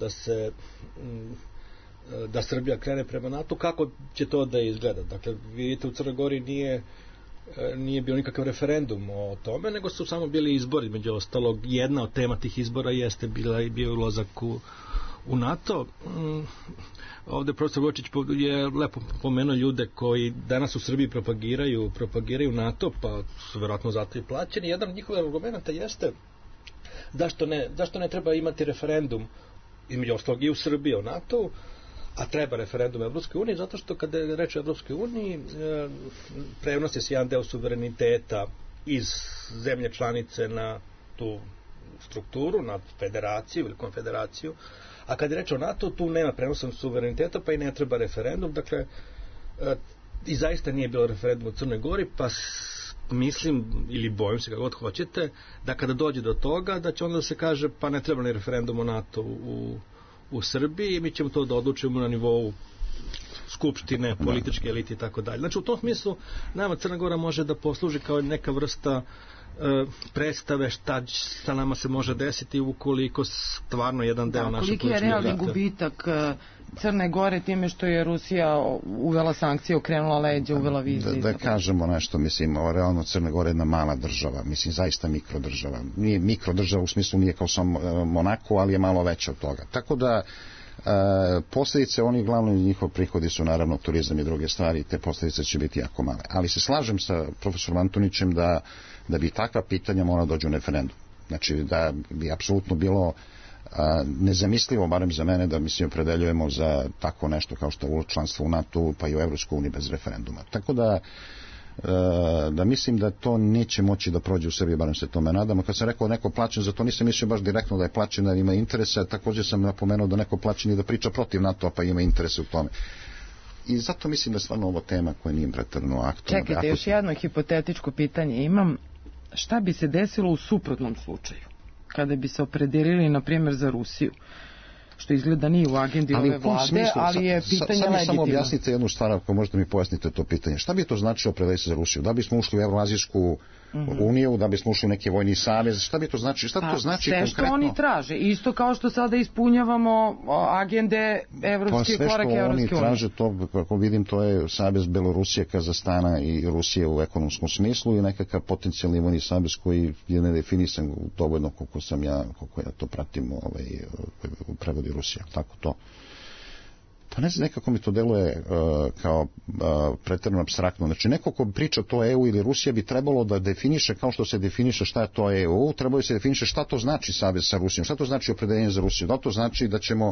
da Srbija krene prema NATO, kako će to da izgleda? Dakle, vidite, u Crnoj Gori nije bio nikakav referendum o tome, nego su samo bili izbori. Među ostalog, jedna od tema tih izbora jeste bio ulazak u NATO. Ovde profesor Vučić je lepo pomenuo ljude koji danas u Srbiji propagiraju NATO, pa su verovatno zato i plaćeni. Jedan od njihovih argumenta jeste zašto ne treba imati referendum između ostalog i u Srbiji o NATO-u, a treba referendum Evropske unije, zato što kada je reč o Evropskoj uniji, prenosi se jedan deo suvereniteta iz zemlje članice na tu strukturu, na federaciju ili konfederaciju, a kada je reč o NATO, tu nema prenosa suvereniteta, pa i ne treba referendum. Dakle, i zaista nije bilo referendum u Crnoj Gori, pa mislim, ili bojim se kako god hoćete, da kada dođe do toga, da će onda se kaže pa ne treba ni referendum o NATO u Srbiji i mi ćemo to da odlučimo na nivou skupštine, političke elite i tako dalje. Znači, u tom smislu nama Crna Gora može da posluži kao neka vrsta predstave šta sa nama se može desiti ukoliko stvarno jedan deo naše političke... Koliki je realni gubitak Crne Gore time što je Rusija uvela sankcije, okrenula leđa, uvela vize? Da kažemo nešto, mislim, realno Crna Gora je jedna mala država, mislim, zaista mikrodržava. Nije mikrodržava u smislu nije kao sam Monako, ali je malo veća od toga. Tako da posljedice, oni glavno njihov prihodi su naravno turizam i druge stvari, te posljedice će biti jako male. Ali se slažem sa profesorom Antonićem da bi takva pitanja mora dođu u referendum. Znači da bi apsolutno bilo nezamislivo, barem za mene, da mi se opredeljujemo za tako nešto kao što je članstvo u NATO pa i u Evropskoj uniji bez referenduma. Tako da mislim da to neće moći da prođe u Srbiji, barem se tome nadamo. Kad sam rekao neko plaćen, za to nisam mislio baš direktno da je plaćen, da ima interesa, također sam napomenuo da neko plaćen i da priča protiv NATO, pa ima interese u tome. I zato mislim da je stvarno ovo tema koja nije preterano aktualna. Čekajte, još jedno hipotetičko pitanje imam. Šta bi se desilo u suprotnom slučaju? Kada bi se opredelili, na primjer, za Rusiju? Što izgleda nije u agendi ove vlade, ali je pitanje legitimno. Samo objasnite jednu stvar, ako možete mi pojasnite to pitanje. Šta bi to značilo opredeliti se za Rusiju? Da bismo ušli u Evroazijsku uniju, da bismo ušli u neki vojni savez? Šta bi to znači? Šta to znači sve konkretno? Što oni traže, isto kao što sada ispunjavamo agende evropske korake Evropske unije. Sve što oni traže, to, kako vidim, to je savez Belorusije, Kazahstana i Rusije u ekonomskom smislu i nekakav potencijalni vojni savez koji je nedefinisan dovoljno koliko ja to pratim u prevodi Rusija, tako to. Pa ne znam, nekako mi to deluje kao pretjerano apstraktno. Znači, neko ko priča to EU ili Rusija bi trebalo da definiše, kao što se definiše šta je to EU, trebalo se definiše šta to znači savez sa Rusijom, šta to znači opredeljenje za Rusiju. Da to znači da ćemo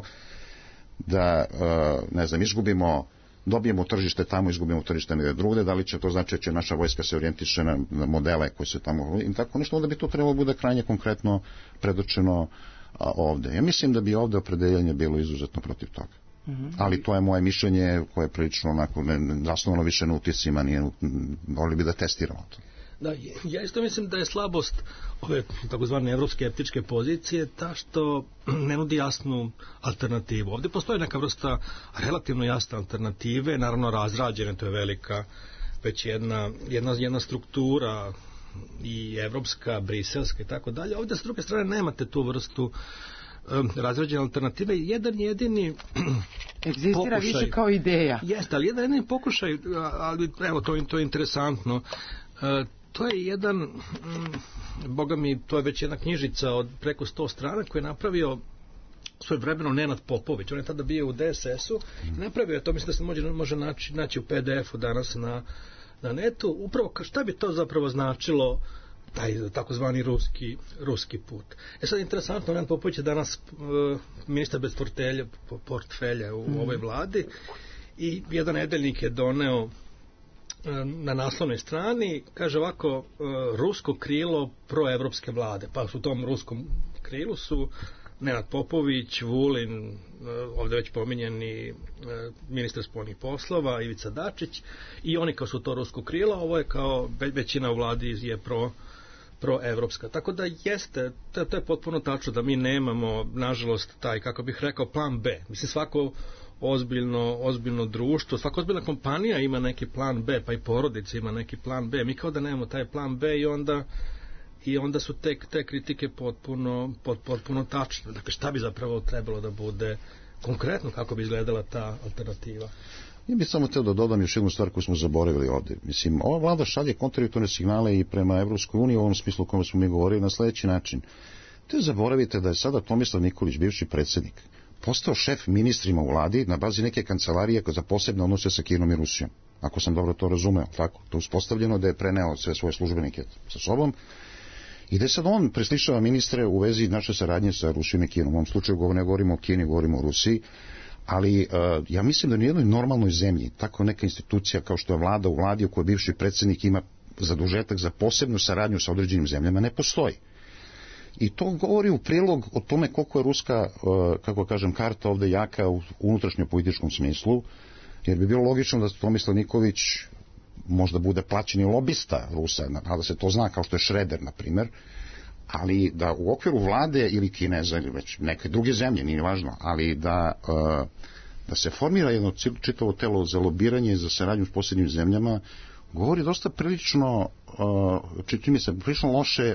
ne znam, dobijemo tržište tamo, izgubimo tržište negdje drugde, da li će to znači da će naša vojska se orijentiše na modele koji se tamo i tako nešto, onda bi to trebalo bude krajnje konkretno predočeno ovde. Ja mislim da bi ovde opredeljenje bilo izuzetno protiv toga. Ali to je moje mišljenje koje je prilično onako zasnovano više na utiscima, volili bi da testiramo to. Da, ja isto mislim da je slabost ove takozvane evroskeptičke pozicije ta što ne nudi jasnu alternativu. Ovdje postoji neka vrsta relativno jasne alternative, naravno razrađene, to je velika već jedna struktura i evropska, briselska i tako dalje. Ovdje s druge strane nemate tu vrstu razrađene alternative. Jedan jedini egzistira pokušaj, više kao ideja. Jeste, ali jedan jedini pokušaj, ali evo to je interesantno. To je jedan, boga mi, to je već jedna knjižica od preko 100 strana koju je napravio svoj vremeno Nenad Popović. On je tada bio u DSS-u i napravio je to, mislim da se može naći u PDF-u danas na netu. Upravo šta bi to zapravo značilo taj takozvani ruski put. Sad interesantno, Nenad Popović je danas ministar bez portfelja u ovoj vladi i jedan nedeljnik je doneo na naslovnoj strani, kaže ovako, rusko krilo proevropske vlade. Pa u tom ruskom krilu su Nenad Popović, Vulin, ovdje već pominjeni ministar spoljnih poslova, Ivica Dačić, i oni kao su to rusko krilo, ovo je kao većina u vladi je proevropska. Tako da jeste, to je potpuno tačno da mi nemamo, nažalost, taj, kako bih rekao, plan B. Mislim, svako ozbiljno društvo, svaka ozbiljna kompanija ima neki plan B, pa i porodica ima neki plan B. Mi kao da nemamo taj plan B i onda su te kritike potpuno tačne. Dakle, šta bi zapravo trebalo da bude konkretno, kako bi izgledala ta alternativa? Ja bih samo teo da dodam još jednu stvar koju smo zaboravili ovde. Mislim, ova vlada šalje kontradiktorne signale i prema Evropskoj uniji u ovom smislu o kome smo mi govorili na sledeći način. Te zaboravite da je sada Tomislav Nikolić, bivši predsjednik, postao šef ministrima u vladi na bazi neke kancelarije za posebne odnose sa Kinom i Rusijom. Ako sam dobro to razumeo, tako. To je uspostavljeno da je preneo sve svoje službenike sa sobom i da sad on preslišava ministre u vezi naše saradnje sa Rusijom i Kinom. U ovom slučaju ne govorimo o Kini, govorimo o Rusiji. Ali ja mislim da u jednoj normalnoj zemlji tako neka institucija kao što je vlada u vladi u kojoj bivši predsjednik ima zadužetak za posebnu saradnju sa određenim zemljama ne postoji. I to govori u prilog o tome koliko je ruska, kako kažem, karta ovde jaka u unutrašnjem političkom smislu, jer bi bilo logično da Tomislav Nikolić možda bude plaćeni lobista Rusa, a da se to zna kao što je Šreder, na primer, ali da u okviru vlade ili Kineza ili već neke druge zemlje, nije važno, ali da se formira jedno čitavo telo za lobiranje, za saradnju s posebnim zemljama, govori dosta prilično, čini se, prilično loše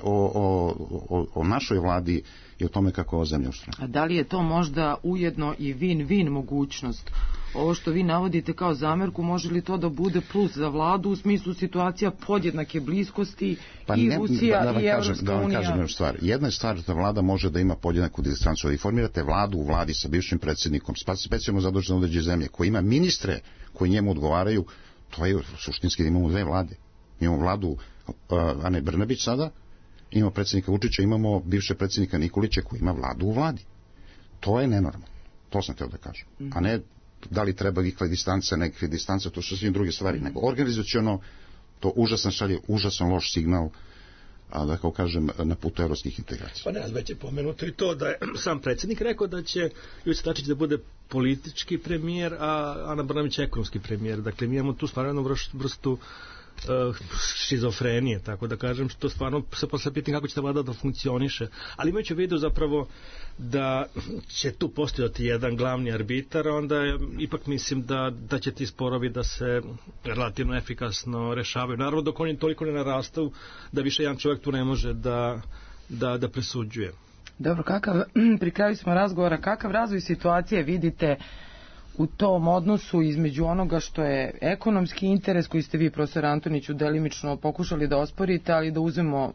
o našoj vladi i o tome kako ova zemlja ustrojena. A da li je to možda ujedno i win-win mogućnost? Ovo što vi navodite kao zamerku, može li to da bude plus za vladu u smislu situacija podjednake bliskosti i Rusija i Evropska unija? Da vam kažem jednu stvar. Jedna je stvar da vlada može da ima podjednaku distancu. Da formirate vladu u vladi sa bivšim predsjednikom, specijalno zadužen za određene zemlje, koji ima ministre koji njemu odgovaraju, to je suštinski da imamo dve vlade. Imamo vladu Ane Brnabić sada, imamo predsjednika Vučića, imamo bivše predsjednika Nikolića koji ima vladu u vladi. To je nenormalno. To sam teo da kažem. A ne da li treba ikla distanca, nekakve distance, to su svim druge stvari. Nego organizaciono to užasan loš signal, da kao kažem, na putu evropskih integracija. Pa ne, već je pomenuto i to da je sam predsjednik rekao da će Ivica Dačić da bude politički premijer, a Ana Brnabić ekonomski premijer. Dakle, mi imamo tu stvarno vrstu šizofrenije, tako da kažem, što stvarno se posle pitanje kako će ta vlada da funkcioniše. Ali imajući u vidu zapravo da će tu postojati jedan glavni arbitar, onda ipak mislim da će ti sporovi da se relativno efikasno rešavaju. Naravno, dok oni toliko ne narastu da više jedan čovjek tu ne može da presuđuje. Dobro, pri kraju smo razgovora, kakav razvoj situacije vidite u tom odnosu između onoga što je ekonomski interes koji ste vi, profesor Antoniću, delimično pokušali da osporite, ali da uzmemo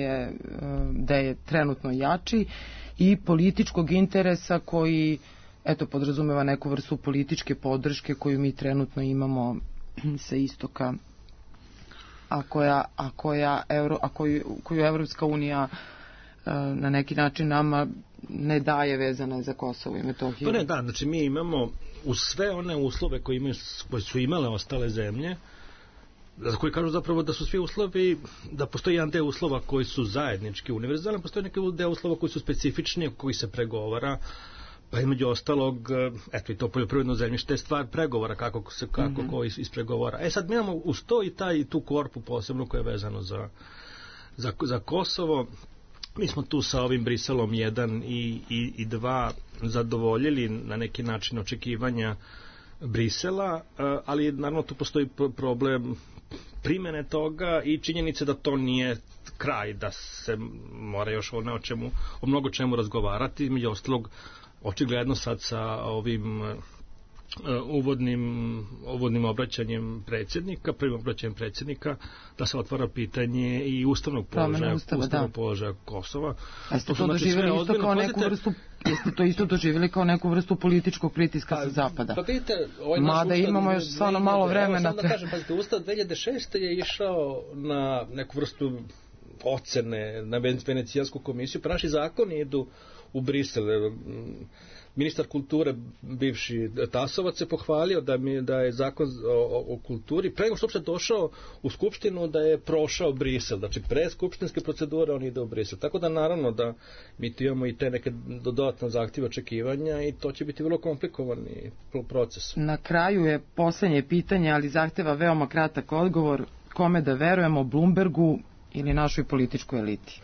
da je trenutno jači, i političkog interesa koji, eto, podrazumeva neku vrstu političke podrške koju mi trenutno imamo sa istoka, koju Evropska unija na neki način nama ne daje, vezana za Kosovo i Metohiju. Pa ne, da, znači mi imamo uz sve one uslove koje su imale ostale zemlje, za koji kažu zapravo da su svi uslovi, da postoji jedan deo uslova koji su zajednički, univerzalni, postoji neki deo uslova koji su specifični, koji se pregovara, pa između ostalog, eto, i to poljoprivredno zemljište je stvar pregovora, kako ko ispregovara. Sad mi imamo uz to i tu korpu posebno koja je vezano za Kosovo. Mi smo tu sa ovim Briselom 1 i 2 zadovoljili na neki način očekivanja Brisela, ali naravno tu postoji problem primene toga i činjenice da to nije kraj, da se mora još o mnogo čemu razgovarati. Među ostalog, očigledno sad sa ovim uvodnim obraćanjem predsjednika, prvim obraćanjem predsjednika, da se otvara pitanje i ustavnog položaja Kosova. Jeste to doživjeli isto kao neku vrstu, jeste to isto doživjeli kao neku vrstu političkog pritiska sa zapada? Pa vidite, mada imamo još stvarno malo vremena. Samo da kažem, pazite, Ustav 2006. je išao na neku vrstu ocene na Venecijansku komisiju, pa naši zakoni idu u Brisel. Ministar kulture, bivši Tasovac, se pohvalio da je zakon o kulturi pre nego što uopšte došao u Skupštinu, da je prošao Brisel. Znači, pre skupštinske procedure on ide u Brisel. Tako da naravno da mi tu imamo i te neke dodatne zahtjeve, očekivanja i to će biti vrlo komplikovani proces. Na kraju je poslednje pitanje, ali zahteva veoma kratak odgovor. Kome da verujemo, Bloombergu ili našoj političkoj eliti?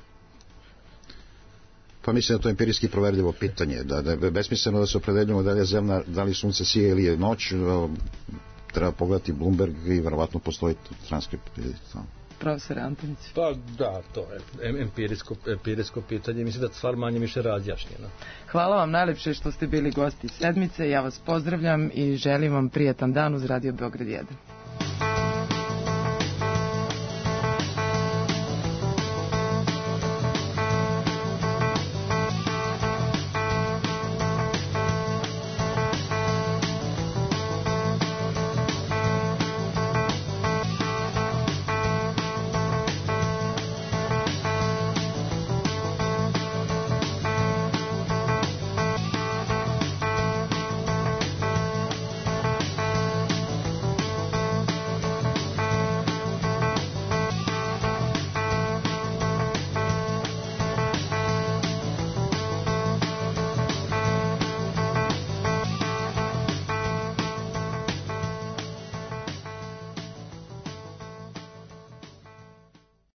Pa mislim da to je empirijski proverljivo pitanje, da je besmisleno da se opredeljujemo da li je zemlja, da li sunce sije ili je noć, treba pogledati Bloomberg i verovatno postoji transkript. Profesor Antonić. Pa da, to je empirijsko pitanje, mislim da stvar manje više razjašnjena. Hvala vam najlepše što ste bili gosti sedmice, ja vas pozdravljam i želim vam prijatan dan uz Radio Beograd 1.